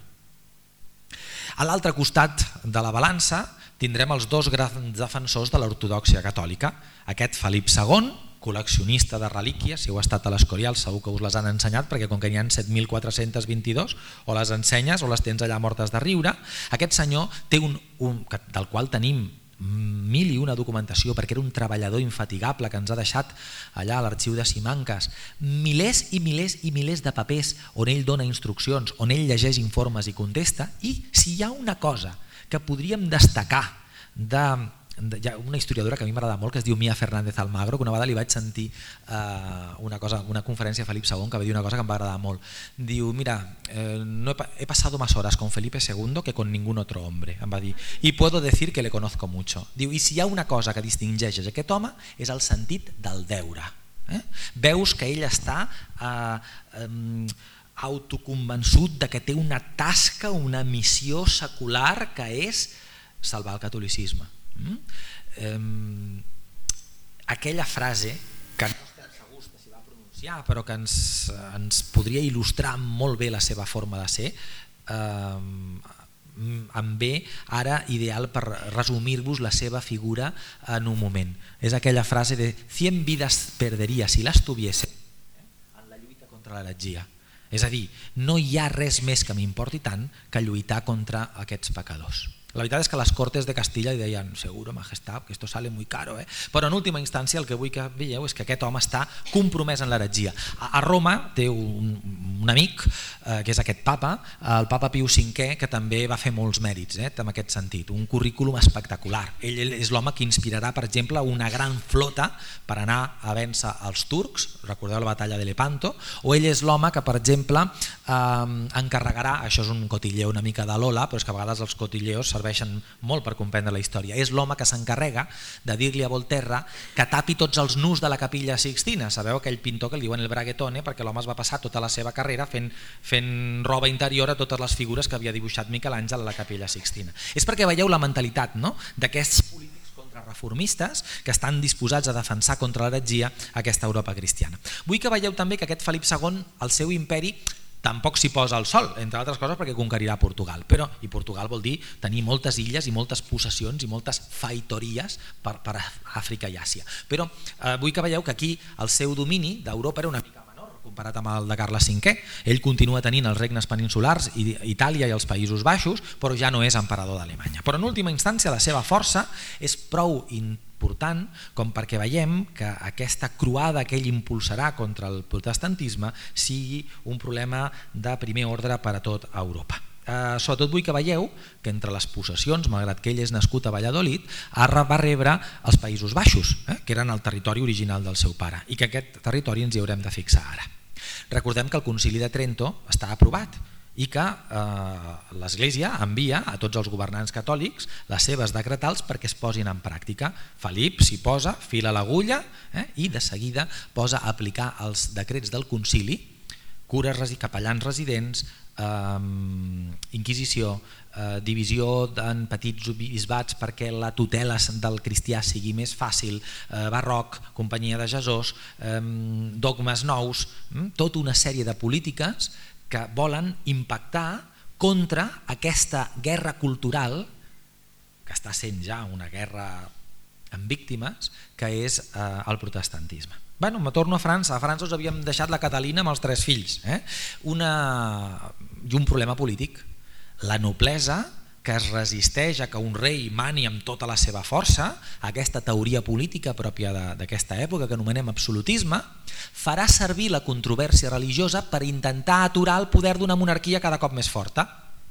A l'altre costat de la balança tindrem els dos grans defensors de l'ortodòxia catòlica, aquest Felip segon, col·leccionista de relíquies, si heu estat a l'Escorial segur que us les han ensenyat, perquè com que n'hi ha set mil quatre-cents vint-i-dos, o les ensenyes o les tens allà mortes de riure. Aquest senyor té un, un del qual tenim mil i una documentació, perquè era un treballador infatigable que ens ha deixat allà a l'arxiu de Simancas milers i milers i milers de papers on ell dona instruccions, on ell llegeix informes i contesta. I si hi ha una cosa que podríem destacar de, de hi ha una historiadora que a mi m'agrada molt que es diu Mia Fernández Almagro, que una vegada li vaig sentir eh, una, cosa, una conferència a Felip segon que va dir una cosa que em va agradar molt. Diu, mira, eh, no he, he pasado más horas con Felipe segundo que con ningún otro hombre, em va dir, i puedo decir que le conozco mucho. Diu, i si hi ha una cosa que distingeix aquest home és el sentit del deure. Eh? Veus que ell està eh, eh, autoconvençut de que té una tasca, una missió secular que és salvar el catolicisme. Mm? Eh, aquella frase que no estem segurs de si va pronunciar però que ens, ens podria il·lustrar molt bé la seva forma de ser, eh, em ve ara ideal per resumir-vos la seva figura en un moment. És aquella frase de cien vidas perdería si las tuviese en la lluita contra l'heretgia. És a dir, no hi ha res més que m'importi tant que lluitar contra aquests pecadors. La veritat és que les Cortes de Castilla li deien seguro, majestat, que esto sale muy caro, eh? Però en última instància el que vull que veieu és que aquest home està compromès en l'heretgia. A, a Roma té un, un amic, eh, que és aquest papa, el papa Piu cinquè, que també va fer molts mèrits, eh, en aquest sentit, un currículum espectacular. Ell és l'home que inspirarà, per exemple, una gran flota per anar a vèncer els turcs, recordeu la batalla de Lepanto, o ell és l'home que, per exemple, eh, encarregarà, això és un cotilleo una mica de Lola, però és que a vegades els cotilleos serveixen molt per comprendre la història. És l'home que s'encarrega de dir-li a Volterra que tapi tots els nus de la Capilla Sixtina. Sabeu aquell pintor que li diuen el braguetone, perquè l'home es va passar tota la seva carrera fent, fent roba interior a totes les figures que havia dibuixat Miquel Àngel a la Capilla Sixtina. És perquè veieu la mentalitat, no?, d'aquests polítics contrarreformistes que estan disposats a defensar contra l'heretgia aquesta Europa cristiana. Vull que veieu també que aquest Felip segon, el seu imperi, tampoc s'hi posa el sol, entre altres coses perquè conquerirà Portugal, però i Portugal vol dir tenir moltes illes i moltes possessions i moltes faitories per, per Àfrica i Àsia. Però eh, vull que veieu que aquí el seu domini d'Europa era una mica menor comparat amb el de Carles cinquè. Ell continua tenint els regnes peninsulars, Itàlia i els Països Baixos, però ja no és emperador d'Alemanya. Però en última instància la seva força és prou important important com perquè veiem que aquesta croada que ell impulsarà contra el protestantisme sigui un problema de primer ordre per a tot Europa. Eh, sobretot vull que veieu que entre les possessions, malgrat que ell és nascut a Valladolid, va rebre els Països Baixos, eh, que eren el territori original del seu pare, i que aquest territori ens hi haurem de fixar ara. Recordem que el Concili de Trento està aprovat i que eh, l'Església envia a tots els governants catòlics les seves decretals perquè es posin en pràctica. Felip s'hi posa, fila l'agulla, eh, i de seguida posa a aplicar els decrets del concili, cures, capellans residents, eh, inquisició, eh, divisió en petits bisbats perquè la tutela del cristià sigui més fàcil, eh, barroc, companyia de Jesús, eh, dogmes nous, eh, tota una sèrie de polítiques que volen impactar contra aquesta guerra cultural, que està sent ja una guerra amb víctimes, que és eh, el protestantisme. Bueno, me torno a França. A França us havíem deixat la Catalina amb els tres fills. Eh? Una... I un problema polític. La noblesa que es resisteix a que un rei mani amb tota la seva força, aquesta teoria política pròpia d'aquesta època que anomenem absolutisme, farà servir la controvèrsia religiosa per intentar aturar el poder d'una monarquia cada cop més forta.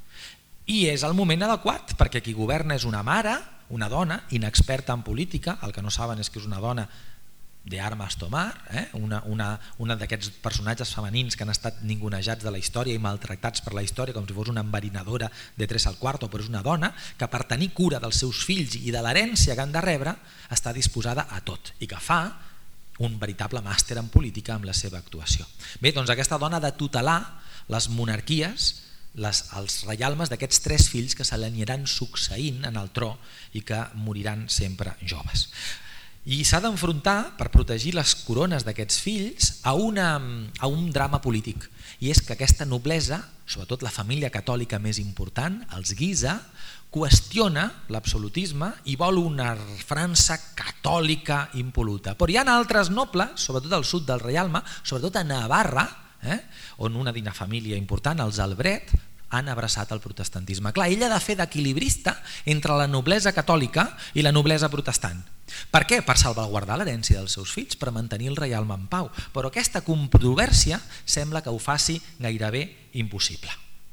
I és el moment adequat, perquè qui governa és una mare, una dona inexperta en política, el que no saben és que és una dona de armas tomar, eh? una, una, una d'aquests personatges femenins que han estat ningunejats de la història i maltractats per la història com si fos una enverinadora de tres al cuarto, però és una dona que per tenir cura dels seus fills i de l'herència que han de rebre està disposada a tot i que fa un veritable màster en política amb la seva actuació. Bé, doncs aquesta dona ha de tutelar les monarquies, les, els reialmes d'aquests tres fills que se l'aniran succeint en el tro i que moriran sempre joves. I s'ha d'enfrontar, per protegir les corones d'aquests fills, a, una, a un drama polític. I és que aquesta noblesa, sobretot la família catòlica més important, els Guisa, qüestiona l'absolutisme i vol una França catòlica impoluta. Però hi ha altres nobles, sobretot al sud del reialme, sobretot a Navarra, eh, on una d'una família important, els Albret, han abraçat el protestantisme. Clar, ell ha de fer d'equilibrista entre la noblesa catòlica i la noblesa protestant. Per què? Per salvaguardar l'herència dels seus fills, per mantenir el reialme en pau. Però aquesta controvèrsia sembla que ho faci gairebé impossible.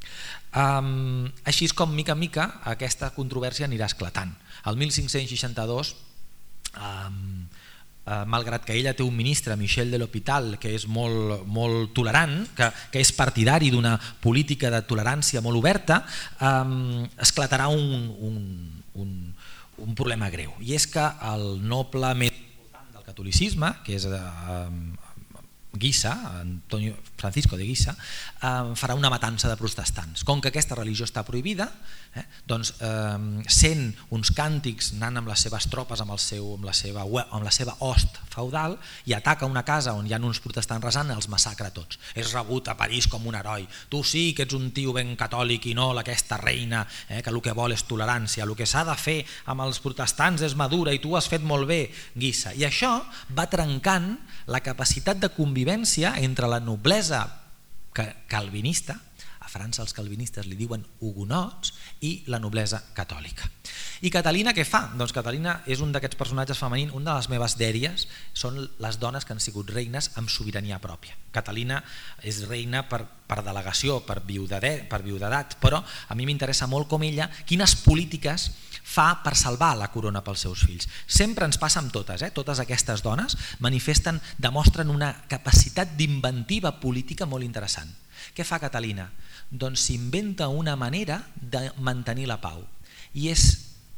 Um, així és com, mica en mica, aquesta controvèrsia anirà esclatant. El mil cinc-cents seixanta-dos, um, Uh, malgrat que ella té un ministre, Michel de l'Hospital, que és molt, molt tolerant, que, que és partidari d'una política de tolerància molt oberta, um, esclatarà un, un, un, un problema greu. I és que el noble més important del catolicisme, que és uh, Guisa, Antonio Francisco de Guisa, uh, farà una matança de protestants. Com que aquesta religió està prohibida, eh, doncs eh, sent uns càntics anant amb les seves tropes, amb, el seu, amb, la seva, amb la seva host feudal, i ataca una casa on hi ha uns protestants resant, els massacra tots. És rebut a París com un heroi. Tu sí que ets un tio ben catòlic i no aquesta reina, eh, que el que vol és tolerància. El que s'ha de fer amb els protestants és madura i tu ho has fet molt bé, Guisa. I això va trencant la capacitat de convivència entre la noblesa calvinista, a França els calvinistes li diuen hugonots, i la noblesa catòlica. I Catalina què fa? Doncs Catalina és un d'aquests personatges femenins, una de les meves dèries són les dones que han sigut reines amb sobirania pròpia. Catalina és reina per, per delegació, per viudedat, per viudedat, però a mi m'interessa molt com ella, quines polítiques fa per salvar la corona pels seus fills. Sempre ens passa amb totes, eh? Totes aquestes dones manifesten, demostren una capacitat d'inventiva política molt interessant. Què fa Catalina? Doncs s'inventa una manera de mantenir la pau i és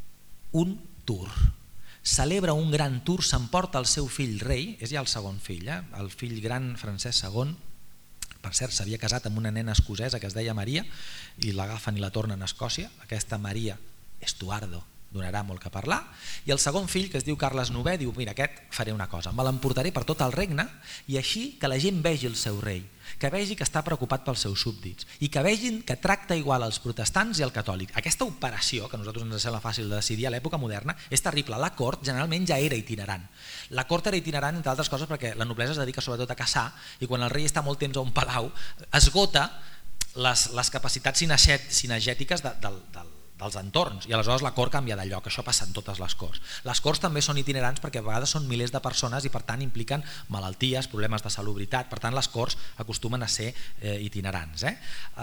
un tour. Celebra un gran tour, s'emporta el seu fill rei, és ja el segon fill, eh? El fill gran Francesc segon, per cert s'havia casat amb una nena escocesa que es deia Maria i l'agafen i la tornen a Escòcia, aquesta Maria Estuardo donarà molt que parlar, i el segon fill, que es diu Carles novè, diu mira, aquest faré una cosa, me l'emportaré per tot el regne i així que la gent vegi el seu rei, que vegi que està preocupat pels seus súbdits i que vegin que tracta igual els protestants i el catòlic. Aquesta operació, que a nosaltres ens sembla fàcil de decidir a l'època moderna, és terrible. La cort generalment ja era itinerant. La cort era itinerant, entre altres coses, perquè la noblesa es dedica sobretot a caçar i quan el rei està molt temps a un palau esgota les, les capacitats cinegètiques de, del, del dels entorns i aleshores la cort canvia de lloc. Això passa en totes les corts. Les corts també són itinerants perquè a vegades són milers de persones i per tant impliquen malalties, problemes de salubritat, per tant les corts acostumen a ser eh, itinerants. Eh?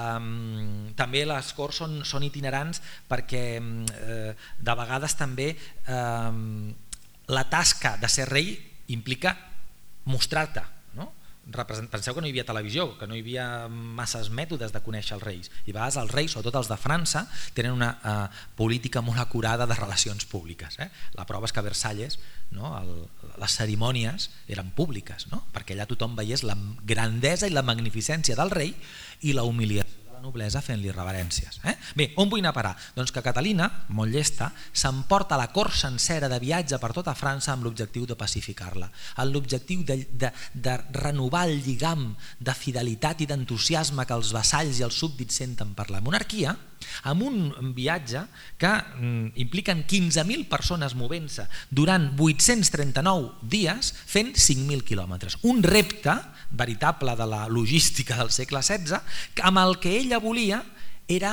Um, també les corts són, són itinerants perquè eh, de vegades també eh, la tasca de ser rei implica mostrar-te, no? Penseu que no hi havia televisió, que no hi havia masses mètodes de conèixer els reis i a vegades els reis, sobretot els de França, tenen una uh, política molt acurada de relacions públiques. Eh? La prova és que a Versalles, no, el, les cerimònies eren públiques, no? Perquè allà tothom veiés la grandesa i la magnificència del rei i la humiliació de la noblesa fent-li reverències. Eh? Bé, on vull anar a parar? Doncs que Catalina, molt llesta, s'emporta la cort sencera de viatge per tota França amb l'objectiu de pacificar-la, amb l'objectiu de, de, de renovar el lligam de fidelitat i d'entusiasme que els vassalls i els súbdits senten per la monarquia, amb un viatge que mm, impliquen quinze mil persones movent-se durant vuit-cents trenta-nou dies fent cinc mil quilòmetres. Un repte veritable de la logística del segle setze, amb el que ella volia era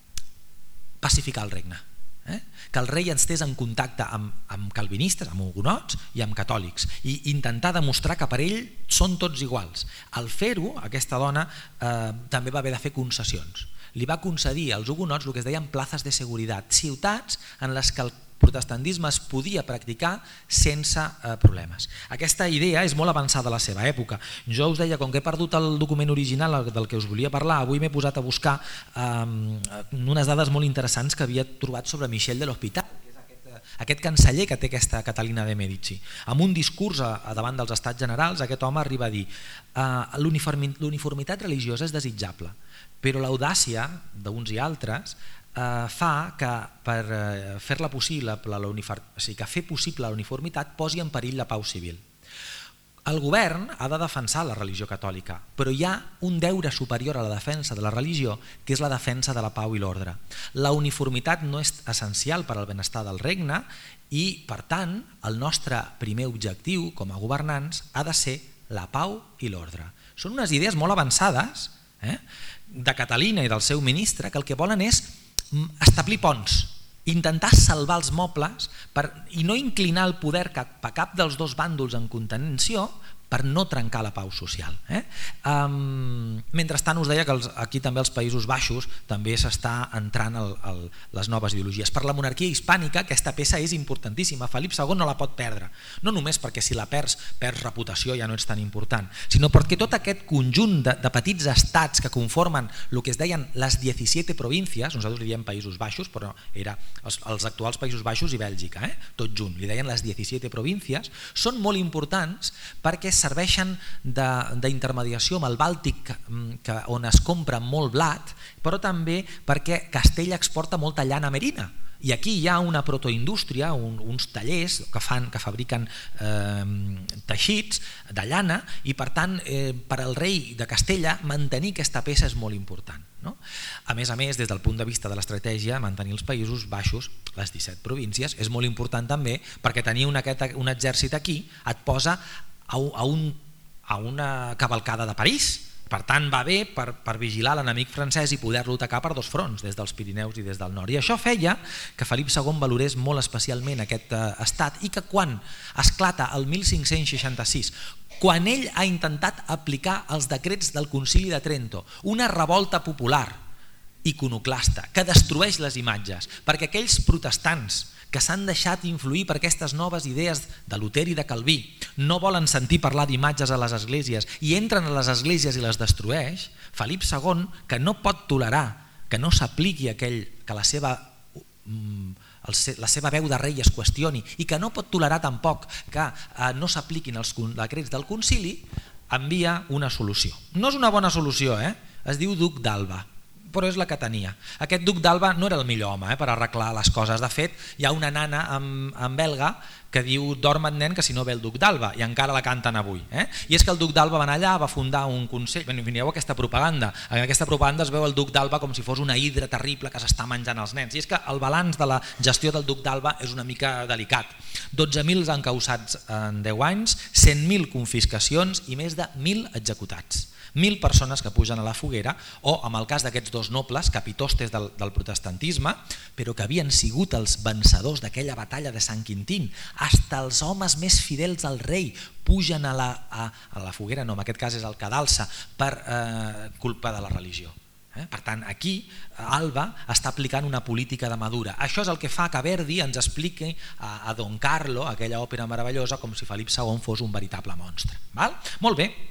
pacificar el regne. Eh? Que el rei estés en contacte amb, amb calvinistes, amb hugonots i amb catòlics i intentar demostrar que per ell són tots iguals. Al fer-ho, aquesta dona eh, també va haver de fer concessions. Li va concedir als hugonots el que es deien plazas de seguretat, ciutats en les que el protestantisme es podia practicar sense eh, problemes. Aquesta idea és molt avançada a la seva època. Jo us deia, com que he perdut el document original del que us volia parlar, avui m'he posat a buscar eh, unes dades molt interessants que havia trobat sobre Michel de l'Hospital, que és aquest, aquest canceller que té aquesta Catalina de Medici. Amb un discurs a, a davant dels Estats Generals, aquest home arriba a dir eh, l'uniformitat religiosa és desitjable, però l'audàcia d'uns i altres eh, fa que per eh, fer-la possible, la, la uniform, o sigui, que fer possible la uniformitat posi en perill la pau civil. El govern ha de defensar la religió catòlica, però hi ha un deure superior a la defensa de la religió, que és la defensa de la pau i l'ordre. La uniformitat no és essencial per al benestar del regne i, per tant, el nostre primer objectiu com a governants ha de ser la pau i l'ordre. Són unes idees molt avançades, eh? de Catalina i del seu ministre, que el que volen és establir ponts, intentar salvar els mobles per, i no inclinar el poder cap a cap dels dos bàndols en contenció per no trencar la pau social. Eh? Um, mentrestant us deia que els, aquí també als Països Baixos també s'està entrant el, el, les noves ideologies. Per la monarquia hispànica aquesta peça és importantíssima, Felip segon no la pot perdre, no només perquè si la perds, perds reputació, ja no ets tan important, sinó perquè tot aquest conjunt de, de petits estats que conformen el que es deien les disset províncies, nosaltres li diem Països Baixos, però era els, els actuals Països Baixos i Bèlgica, eh? tot junt, li deien les disset províncies, són molt importants perquè serveixen d'intermediació amb el Bàltic, que, on es compra molt blat, però també perquè Castella exporta molta llana merina. I aquí hi ha una protoindústria, un, uns tallers que, fan, que fabriquen eh, teixits de llana i per tant eh, per al rei de Castella mantenir aquesta peça és molt important. No? A més a més, des del punt de vista de l'estratègia, mantenir els Països Baixos, les disset províncies, és molt important també perquè tenir un, aquest, un exèrcit aquí et posa a, un, a una cavalcada de París Per tant, va bé per, per vigilar l'enemic francès i poder-lo atacar per dos fronts, des dels Pirineus i des del nord. I això feia que Felip segon valorés molt especialment aquest eh, estat i que quan esclata el mil cinc-cents seixanta-sis, quan ell ha intentat aplicar els decrets del Concili de Trento, una revolta popular iconoclasta que destrueix les imatges, perquè aquells protestants que s'han deixat influir per aquestes noves idees de Luter i de Calví no volen sentir parlar d'imatges a les esglésies i entren a les esglésies i les destrueix, Felip segon, que no pot tolerar que no s'apliqui aquell, que la seva, la seva veu de rei es qüestioni i que no pot tolerar tampoc que no s'apliquin els decrets del concili, envia una solució. No és una bona solució, eh? Es diu Duc d'Alba, però és la que tenia. Aquest duc d'Alba no era el millor home eh, per arreglar les coses. De fet, hi ha una nana en, en belga que diu dorma't nen que si no ve el duc d'Alba, i encara la canten avui. Eh? I és que el duc d'Alba va anar allà, va fundar un consell, bueno, veieu aquesta propaganda, en aquesta propaganda es veu el duc d'Alba com si fos una hidra terrible que s'està menjant els nens, i és que el balanç de la gestió del duc d'Alba és una mica delicat. dotze mil encausats en deu anys, cent mil confiscacions i més de mil executats. Mil persones que pugen a la foguera, o amb el cas d'aquests dos nobles, capitostes del, del protestantisme, però que havien sigut els vencedors d'aquella batalla de Sant Quintín, hasta els homes més fidels al rei pugen a la, a, a la foguera, no, en aquest cas és el cadalsa, per eh, culpa de la religió. Eh? Per tant, aquí Alba està aplicant una política de Madura. Això és el que fa que Verdi ens expliqui a, a Don Carlo, aquella òpera meravellosa, com si Felip segon fos un veritable monstre. Val? Molt bé.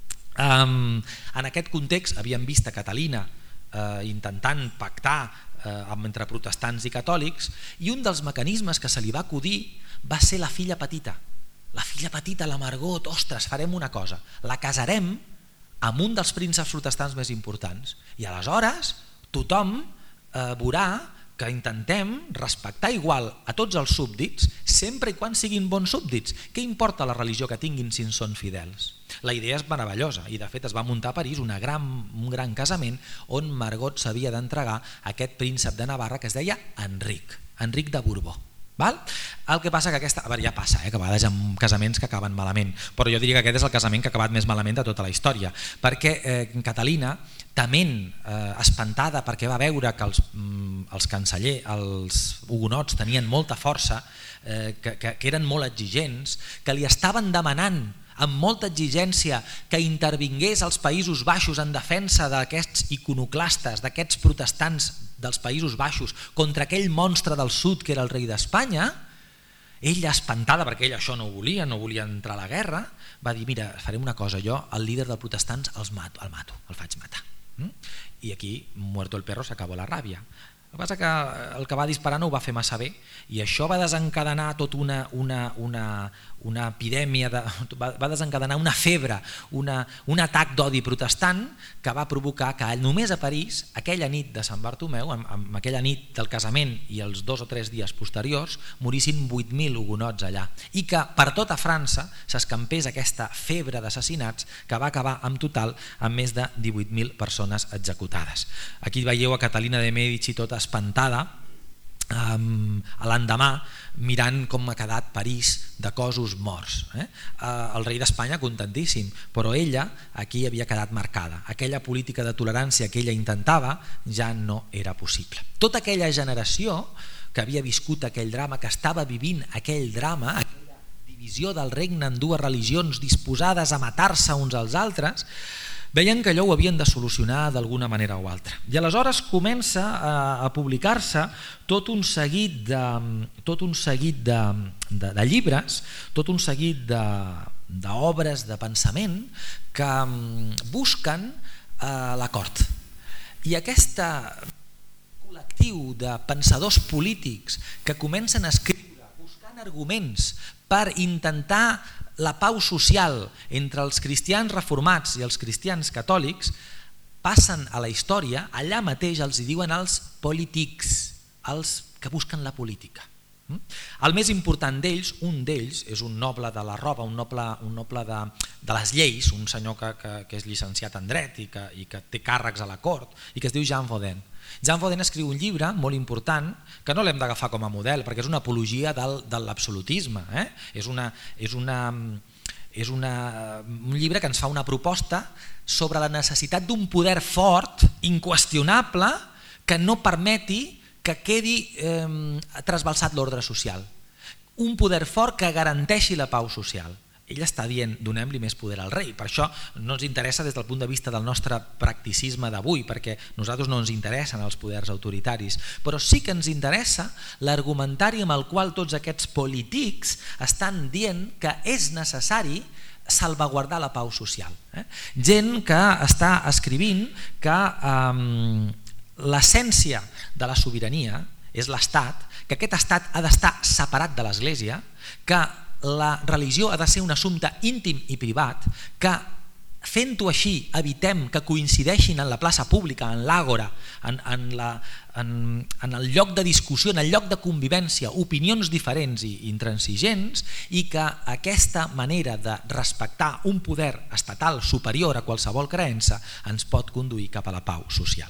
Um, en aquest context havíem vist a Catalina eh, intentant pactar eh, entre protestants i catòlics, i un dels mecanismes que se li va acudir va ser la filla petita. La filla petita, la Margot, ostres, farem una cosa, la casarem amb un dels prínceps protestants més importants, i aleshores tothom eh, veurà que intentem respectar igual a tots els súbdits sempre i quan siguin bons súbdits. Què importa la religió que tinguin si en són fidels? La idea és meravellosa i de fet es va muntar a París una gran, un gran casament on Margot s'havia d'entregar a aquest príncep de Navarra que es deia Enric, Enric de Borbó. Val? El que passa que aquesta, a veure, ja passa, eh, que a vegades hi ha casaments que acaben malament, però jo diria que aquest és el casament que ha acabat més malament de tota la història, perquè eh, Catalina, tement, eh, espantada perquè va veure que els, mm, els cancellers, els hugonots tenien molta força, eh, que, que, que eren molt exigents, que li estaven demanant amb molta exigència que intervingués als Països Baixos en defensa d'aquests iconoclastes, d'aquests protestants dels Països Baixos contra aquell monstre del sud que era el rei d'Espanya, ella espantada perquè ell això no ho volia, no volia entrar a la guerra, va dir mira, farem una cosa, jo el líder dels protestants els mato, el mato, el faig matar. I aquí, muerto el perro, s'acabó la ràbia. El que passa que el que va disparar no ho va fer massa bé i això va desencadenar tot una, una, una, una epidèmia, de, va desencadenar una febre, una, un atac d'odi protestant que va provocar que només a París, aquella nit de Sant Bartomeu, amb, amb aquella nit del casament i els dos o tres dies posteriors, morissin vuit mil hugonots allà i que per tota França s'escampés aquesta febre d'assassinats que va acabar en total amb més de divuit mil persones executades. Aquí veieu a Catalina de Mèdici tota espantada um, a l'endemà mirant com ha quedat París de cossos morts. Eh? Uh, el rei d'Espanya contentíssim, però ella aquí havia quedat marcada. Aquella política de tolerància que ella intentava ja no era possible. Tota aquella generació que havia viscut aquell drama, que estava vivint aquell drama, aquella divisió del regne en dues religions disposades a matar-se uns als altres, veien que allò ho havien de solucionar d'alguna manera o altra. I aleshores comença a, a publicar-se tot un seguit de, tot un seguit de, de, de llibres, tot un seguit d'obres de, de pensament que busquen eh, la cort. I aquest col·lectiu de pensadors polítics que comencen a escriure buscant arguments per intentar la pau social entre els cristians reformats i els cristians catòlics, passen a la història, allà mateix els hi diuen els polítics, els que busquen la política. El més important d'ells, un d'ells, és un noble de la roba, un noble, un noble de, de les lleis, un senyor que, que, que és llicenciat en dret i que, i que té càrrecs a la cort i que es diu Jean Vaudin. Jean Vaudin escriu un llibre molt important que no l'hem d'agafar com a model perquè és una apologia del, de l'absolutisme. Eh? És, una, és, una, És una, un llibre que ens fa una proposta sobre la necessitat d'un poder fort, inqüestionable, que no permeti que quedi eh, trasbalsat l'ordre social. Un poder fort que garanteixi la pau social. Ell està dient, donem-li més poder al rei. Per això no ens interessa des del punt de vista del nostre practicisme d'avui, perquè a nosaltres no ens interessen els poders autoritaris, però sí que ens interessa l'argumentari amb el qual tots aquests polítics estan dient que és necessari salvaguardar la pau social. Eh? Gent que està escrivint que eh, l'essència de la sobirania és l'Estat, que aquest Estat ha d'estar separat de l'Església, que la religió ha de ser un assumpte íntim i privat, que fent-ho així evitem que coincideixin en la plaça pública, en l'àgora, en, en, la, en, en el lloc de discussió, en el lloc de convivència, opinions diferents i intransigents, i que aquesta manera de respectar un poder estatal superior a qualsevol creença ens pot conduir cap a la pau social.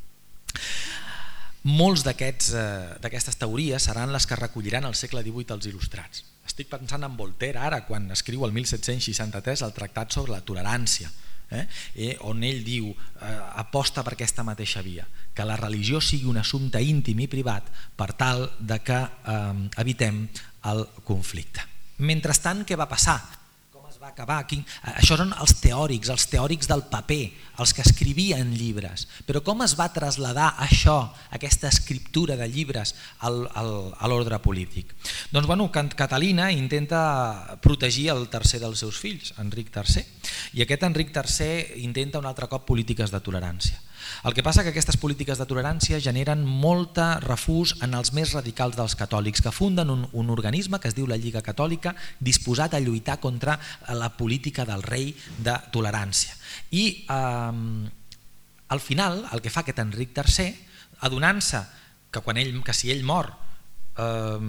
Molts d'aquestes teories seran les que recolliran al segle divuit els il·lustrats. Estic pensant en Voltaire ara, quan escriu el mil set-cents seixanta-tres el Tractat sobre la tolerància, eh? Eh, on ell diu, eh, aposta per aquesta mateixa via, que la religió sigui un assumpte íntim i privat per tal de que eh, evitem el conflicte. Mentrestant, què va passar? Va acabar aquí. Això són els teòrics, els teòrics del paper, els que escrivien llibres. Però com es va traslladar això, aquesta escriptura de llibres al, al, a l'ordre polític? Doncs bueno, Catalina intenta protegir el tercer dels seus fills, Enric tercer, i aquest Enric tercer intenta un altre cop polítiques de tolerància. El que passa que aquestes polítiques de tolerància generen molta refús en els més radicals dels catòlics, que funden un, un organisme que es diu la Lliga Catòlica, disposat a lluitar contra la política del rei de tolerància. I eh, al final el que fa aquest Enric tercer, adonant-se que, quan ell, que si ell mor eh,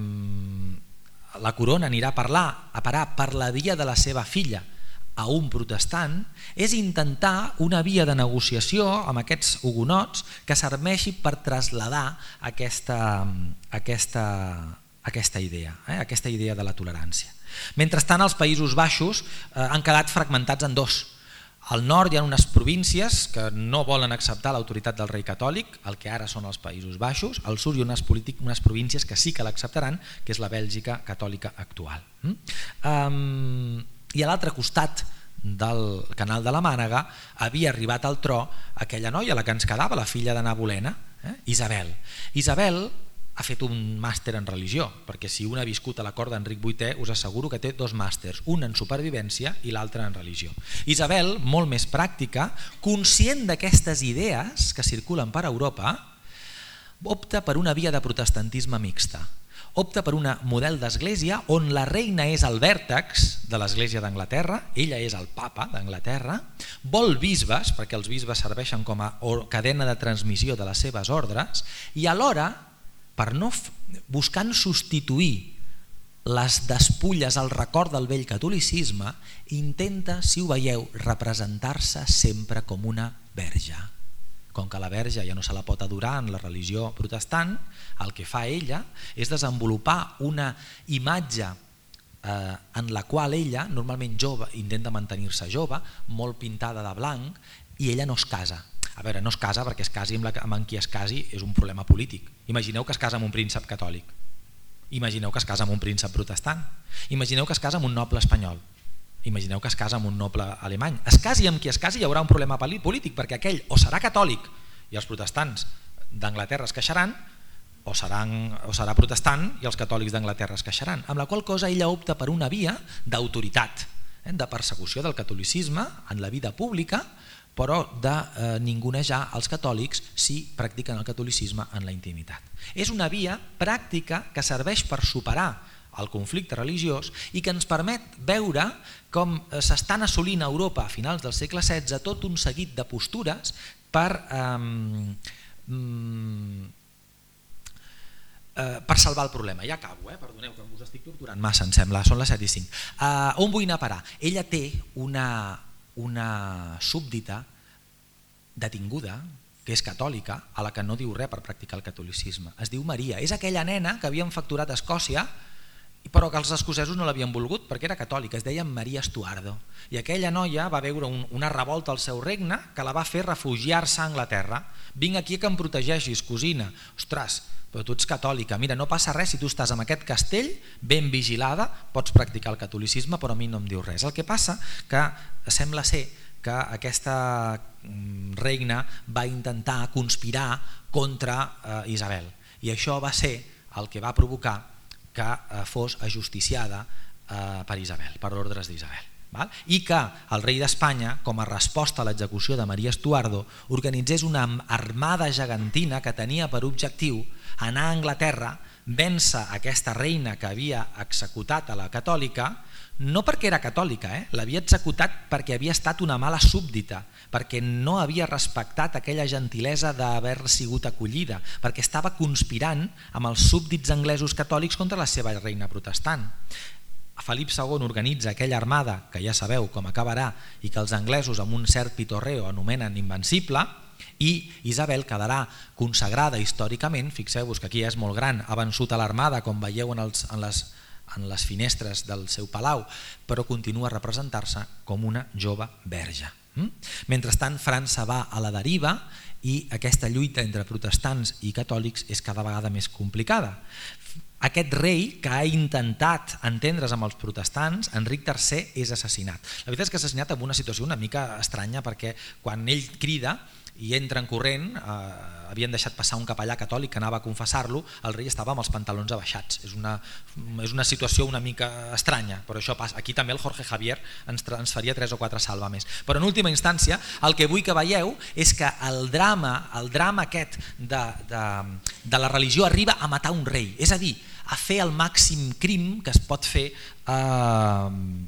la corona anirà a parlar, a parar per la via de la seva filla a un protestant, és intentar una via de negociació amb aquests hugonots que serveixi per traslladar aquesta, aquesta, aquesta idea, eh? aquesta idea de la tolerància. Mentrestant, els Països Baixos eh, han quedat fragmentats en dos. Al nord hi ha unes províncies que no volen acceptar l'autoritat del rei catòlic, el que ara són els Països Baixos. Al sud hi ha unes, unes províncies que sí que l'acceptaran, que és la Bèlgica catòlica actual. Mm? Um, I a l'altre costat del Canal de la Mànega havia arribat al tro aquella noia, la que ens quedava, la filla d'Anna Bolena, eh? Isabel. Isabel ha fet un màster en religió, perquè si un ha viscut a la cort d'Enric vuitè us asseguro que té dos màsters, un en supervivència i l'altre en religió. Isabel, molt més pràctica, conscient d'aquestes idees que circulen per Europa, opta per una via de protestantisme mixta. Opta per un model d'església on la reina és el vèrtex de l'església d'Anglaterra, ella és el papa d'Anglaterra, vol bisbes, perquè els bisbes serveixen com a cadena de transmissió de les seves ordres, i alhora, per no buscant substituir les despulles al record del vell catolicisme, intenta, si ho veieu, representar-se sempre com una verge. Com que la verge ja no se la pot adorar en la religió protestant, el que fa ella és desenvolupar una imatge eh, en la qual ella, normalment jove, intenta mantenir-se jove, molt pintada de blanc, i ella no es casa. A veure, no es casa perquè es casi amb, la, amb qui es casi és un problema polític. Imagineu que es casa amb un príncep catòlic. Imagineu que es casa amb un príncep protestant. Imagineu que es casa amb un noble espanyol. Imagineu que es casa amb un noble alemany. Es casi amb qui es casi hi haurà un problema polític, perquè aquell o serà catòlic i els protestants d'Anglaterra es queixaran, o, seran, o serà protestant i els catòlics d'Anglaterra es queixaran. Amb la qual cosa ella opta per una via d'autoritat, eh, de persecució del catolicisme en la vida pública, però de eh, ningunejar els catòlics si practiquen el catolicisme en la intimitat. És una via pràctica que serveix per superar el conflicte religiós i que ens permet veure com s'estan assolint a Europa a finals del segle setze tot un seguit de postures per, eh, eh, per salvar el problema. Ja acabo, eh? Perdoneu que us estic torturant massa, em sembla, són les set i cinc. Eh, on vull anar a parar? Ella té una, una súbdita detinguda que és catòlica, a la que no diu res per practicar el catolicisme. Es diu Maria. És aquella nena que havien facturat a Escòcia però que els escocesos no l'havien volgut perquè era catòlica, es deia Maria Estuardo, i aquella noia va veure un, una revolta al seu regne que la va fer refugiar-se a Anglaterra. Vinc aquí que em protegeixis, cosina. Ostres, però tu ets catòlica, mira, no passa res si tu estàs en aquest castell ben vigilada, pots practicar el catolicisme, però a mi no em diu res. El que passa que sembla ser que aquesta reina va intentar conspirar contra eh, Isabel, i això va ser el que va provocar que fos ajusticiada per Isabel, per ordres d'Isabel. I que el rei d'Espanya, com a resposta a l'execució de Maria Estuardo, organitzés una armada gegantina que tenia per objectiu anar a Anglaterra, vèncer aquesta reina que havia executat a la catòlica, no perquè era catòlica, eh? L'havia executat perquè havia estat una mala súbdita, perquè no havia respectat aquella gentilesa d'haver sigut acollida, perquè estava conspirant amb els súbdits anglesos catòlics contra la seva reina protestant. Felip segon organitza aquella armada, que ja sabeu com acabarà, i que els anglesos amb un cert pitorreo anomenen invencible, i Isabel quedarà consagrada històricament, fixeu-vos que aquí és molt gran, ha vençut a l'armada, com veieu en, els, en les en les finestres del seu palau, però continua a representar-se com una jove verge. Mentrestant, França va a la deriva i aquesta lluita entre protestants i catòlics és cada vegada més complicada. Aquest rei que ha intentat entendre's amb els protestants, Enric tercer, és assassinat. La veritat és que és assassinat en una situació una mica estranya, perquè quan ell crida i entren corrent, eh, havien deixat passar un capellà catòlic que anava a confessar-lo, el rei estava amb els pantalons abaixats. És una, és una situació una mica estranya, però això passa. Aquí també el Jorge Javier ens, ens faria tres o quatre sàlvames. Però en última instància, el que vull que veieu és que el drama, el drama aquest de, de, de la religió arriba a matar un rei, és a dir, a fer el màxim crim que es pot fer eh,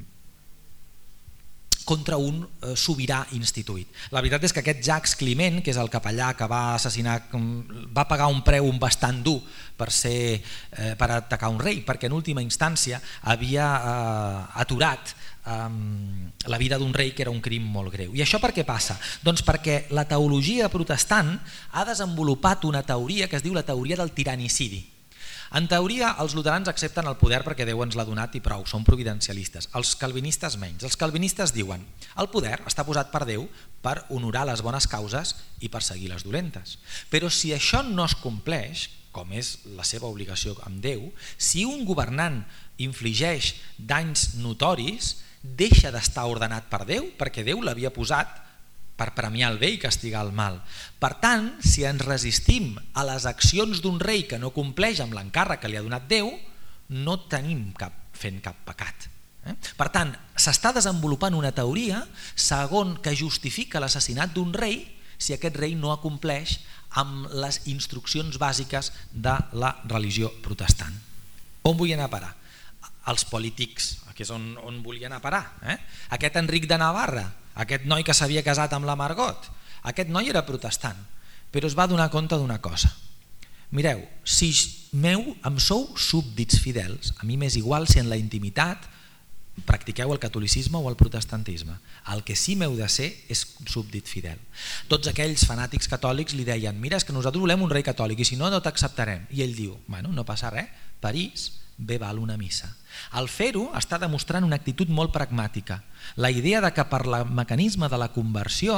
contra un sobirà instituït. La veritat és que aquest Jacques Climent, que és el capellà que va assassinar, va pagar un preu bastant dur per, ser, eh, per atacar un rei, perquè en última instància havia eh, aturat eh, la vida d'un rei, que era un crim molt greu. I això per què passa? Doncs perquè la teologia protestant ha desenvolupat una teoria que es diu la teoria del tiranicidi. En teoria, els luterans accepten el poder perquè Déu ens l'ha donat i prou, són providencialistes. Els calvinistes menys. Els calvinistes diuen el poder està posat per Déu per honorar les bones causes i perseguir les dolentes. Però si això no es compleix, com és la seva obligació amb Déu, si un governant infligeix danys notoris, deixa d'estar ordenat per Déu, perquè Déu l'havia posat per premiar el bé i castigar el mal. Per tant, si ens resistim a les accions d'un rei que no compleix amb l'encàrrec que li ha donat Déu, no tenim cap, fent cap pecat. Eh? Per tant, s'està desenvolupant una teoria segon que justifica l'assassinat d'un rei si aquest rei no acompleix amb les instruccions bàsiques de la religió protestant. On vull anar a parar? Els polítics, que és on, on volia anar a parar. Eh? Aquest Enric de Navarra, aquest noi que s'havia casat amb la Margot, aquest noi era protestant, però es va donar compte d'una cosa. Mireu, si meu em sou súbdits fidels, a mi m'és igual si en la intimitat practiqueu el catolicisme o el protestantisme. El que sí m'heu de ser és súbdit fidel. Tots aquells fanàtics catòlics li deien, mira, és que nosaltres volem un rei catòlic i si no, no t'acceptarem. I ell diu, bueno, no passa res, París bé val una missa. Al fer-ho està demostrant una actitud molt pragmàtica. La idea de que per el mecanisme de la conversió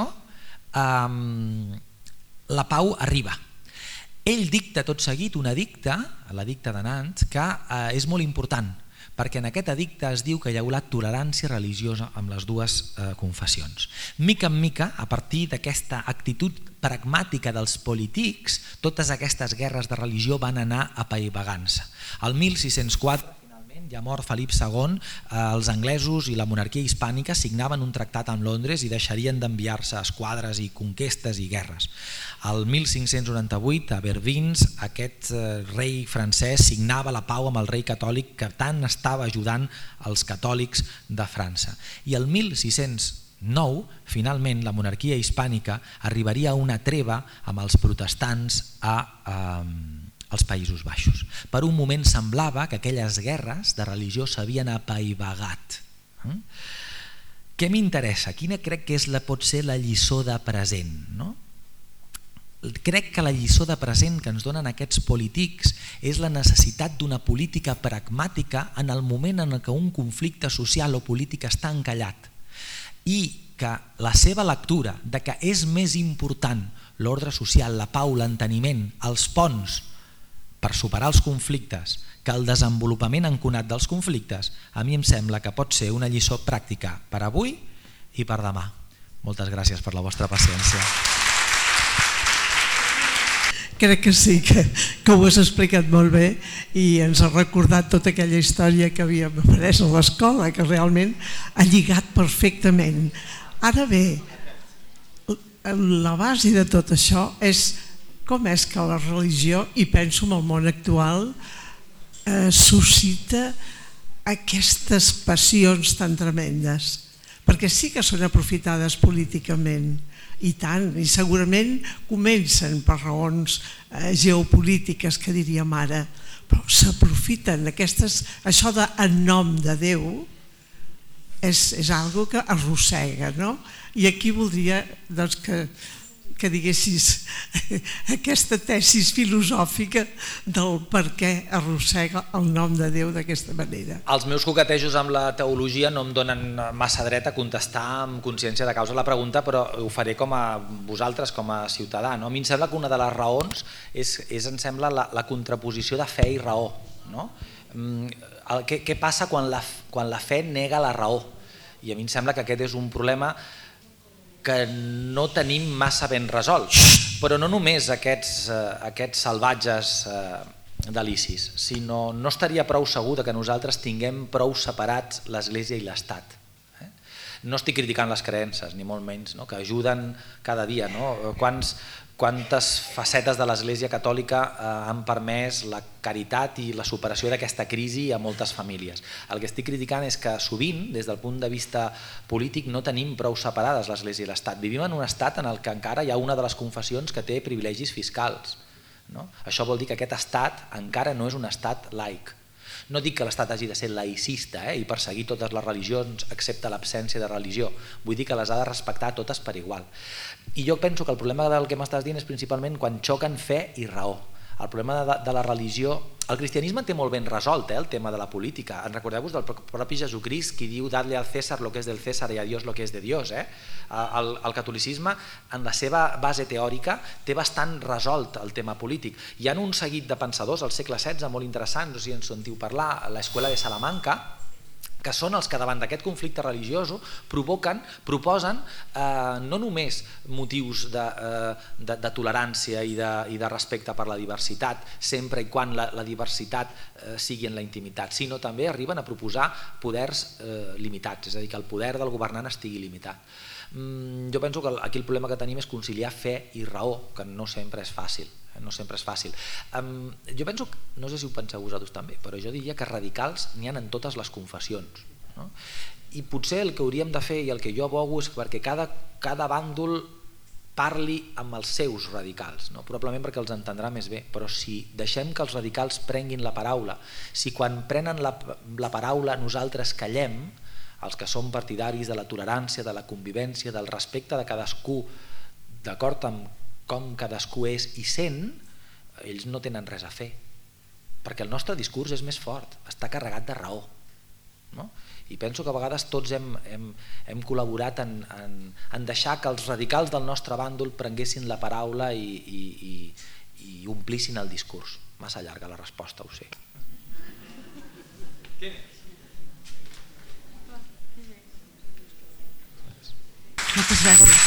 eh, la pau arriba. Ell dicta tot seguit un edicte, l'edicte de Nantes, que eh, és molt important, perquè en aquest edicte es diu que hi haurà tolerància religiosa amb les dues eh, confessions. Mica en mica, a partir d'aquesta actitud pragmàtica dels polítics, totes aquestes guerres de religió van anar apaivagant-se. El mil sis-cents quatre, finalment, ja mort Felip segon, eh, els anglesos i la monarquia hispànica signaven un tractat amb Londres i deixarien d'enviar-se esquadres i conquestes i guerres. El mil cinc-cents noranta-vuit, a Vervins, aquest eh, rei francès signava la pau amb el rei catòlic que tant estava ajudant els catòlics de França. I el mil sis-cents nou, finalment, la monarquia hispànica arribaria a una treva amb els protestants a, eh, als Països Baixos. Per un moment semblava que aquelles guerres de religió s'havien apaivagat. Eh? Què m'interessa? Quina crec que és la, pot ser la lliçó de present? No? crec que la lliçó de present que ens donen aquests polítics és la necessitat d'una política pragmàtica en el moment en què un conflicte social o polític està encallat, i que la seva lectura de que és més important l'ordre social, la pau, l'enteniment, els ponts per superar els conflictes que el desenvolupament enconat dels conflictes, a mi em sembla que pot ser una lliçó pràctica per avui i per demà. Moltes gràcies per la vostra paciència. Crec que sí, que, que ho has explicat molt bé i ens ha recordat tota aquella història que havíem après a l'escola, que realment ha lligat perfectament. Ara bé, la base de tot això és com és que la religió, i penso en el món actual, eh, suscita aquestes passions tan tremendes, perquè sí que són aprofitades políticament, i tant, i segurament comencen per raons eh, geopolítiques, que diríem ara, però s'aprofiten aquestes, això de en nom de Déu és, és algo que arrossega, no? I aquí voldria doncs, que, que diguessis aquesta tesis filosòfica del per què arrossega el nom de Déu d'aquesta manera. Els meus coquetejos amb la teologia no em donen massa dret a contestar amb consciència de causa la pregunta, però ho faré com a vosaltres, com a ciutadà. No? A mi em sembla que una de les raons és, és em sembla, la, la contraposició de fe i raó. No? El, què, què passa quan la, quan la fe nega la raó? I a mi em sembla que aquest és un problema que no tenim massa ben resolts, però no només aquests, eh, aquests salvatges eh, delicis, sinó no estaria prou segur que nosaltres tinguem prou separats l'Església i l'Estat. Eh? No estic criticant les creences, ni molt menys, no? Que ajuden cada dia. No? Quants, quantes facetes de l'Església Catòlica eh, han permès la caritat i la superació d'aquesta crisi a moltes famílies. El que estic criticant és que sovint, des del punt de vista polític, no tenim prou separades l'Església i l'Estat. Vivim en un estat en el que encara hi ha una de les confessions que té privilegis fiscals. No? Això vol dir que aquest estat encara no és un estat laic. No dic que l'Estat hagi de ser laïcista eh, i perseguir totes les religions excepte l'absència de religió. Vull dir que les ha de respectar totes per igual. I jo penso que el problema del que m'estàs dient és principalment quan xoquen fe i raó. El problema de, de la religió... El cristianisme té molt ben resolt eh, el tema de la política. En recordeu-vos del propi Jesucrist qui diu «Dadle al César lo que és del César i a Dios lo que és de Dios». Eh? El, el catolicisme, en la seva base teòrica, té bastant resolt el tema polític. Hi ha un seguit de pensadors al segle setze molt interessants, no sé si en sentiu parlar, a l'Escuela de Salamanca, que són els que davant d'aquest conflicte religiós provoquen, proposen eh, no només motius de, eh, de, de tolerància i de, i de respecte per la diversitat, sempre i quan la, la diversitat eh, sigui en la intimitat, sinó també arriben a proposar poders eh, limitats, és a dir, que el poder del governant estigui limitat. Mm, jo penso que aquí el problema que tenim és conciliar fe i raó, que no sempre és fàcil. No sempre és fàcil. Um, jo penso, no sé si ho penseu vosaltres també, però jo diria que radicals n'hi ha en totes les confessions. No? I potser el que hauríem de fer i el que jo abogo és perquè cada, cada bàndol parli amb els seus radicals, no? Probablement perquè els entendrà més bé, però si deixem que els radicals prenguin la paraula, si quan prenen la, la paraula nosaltres callem, els que som partidaris de la tolerància, de la convivència, del respecte de cadascú, d'acord amb com cadascú és i sent, ells no tenen res a fer, perquè el nostre discurs és més fort, està carregat de raó. No? I penso que a vegades tots hem, hem, hem col·laborat en, en, en deixar que els radicals del nostre bàndol prenguessin la paraula i, i, i, i omplissin el discurs. Massa llarga la resposta, ho sé. Moltes gràcies.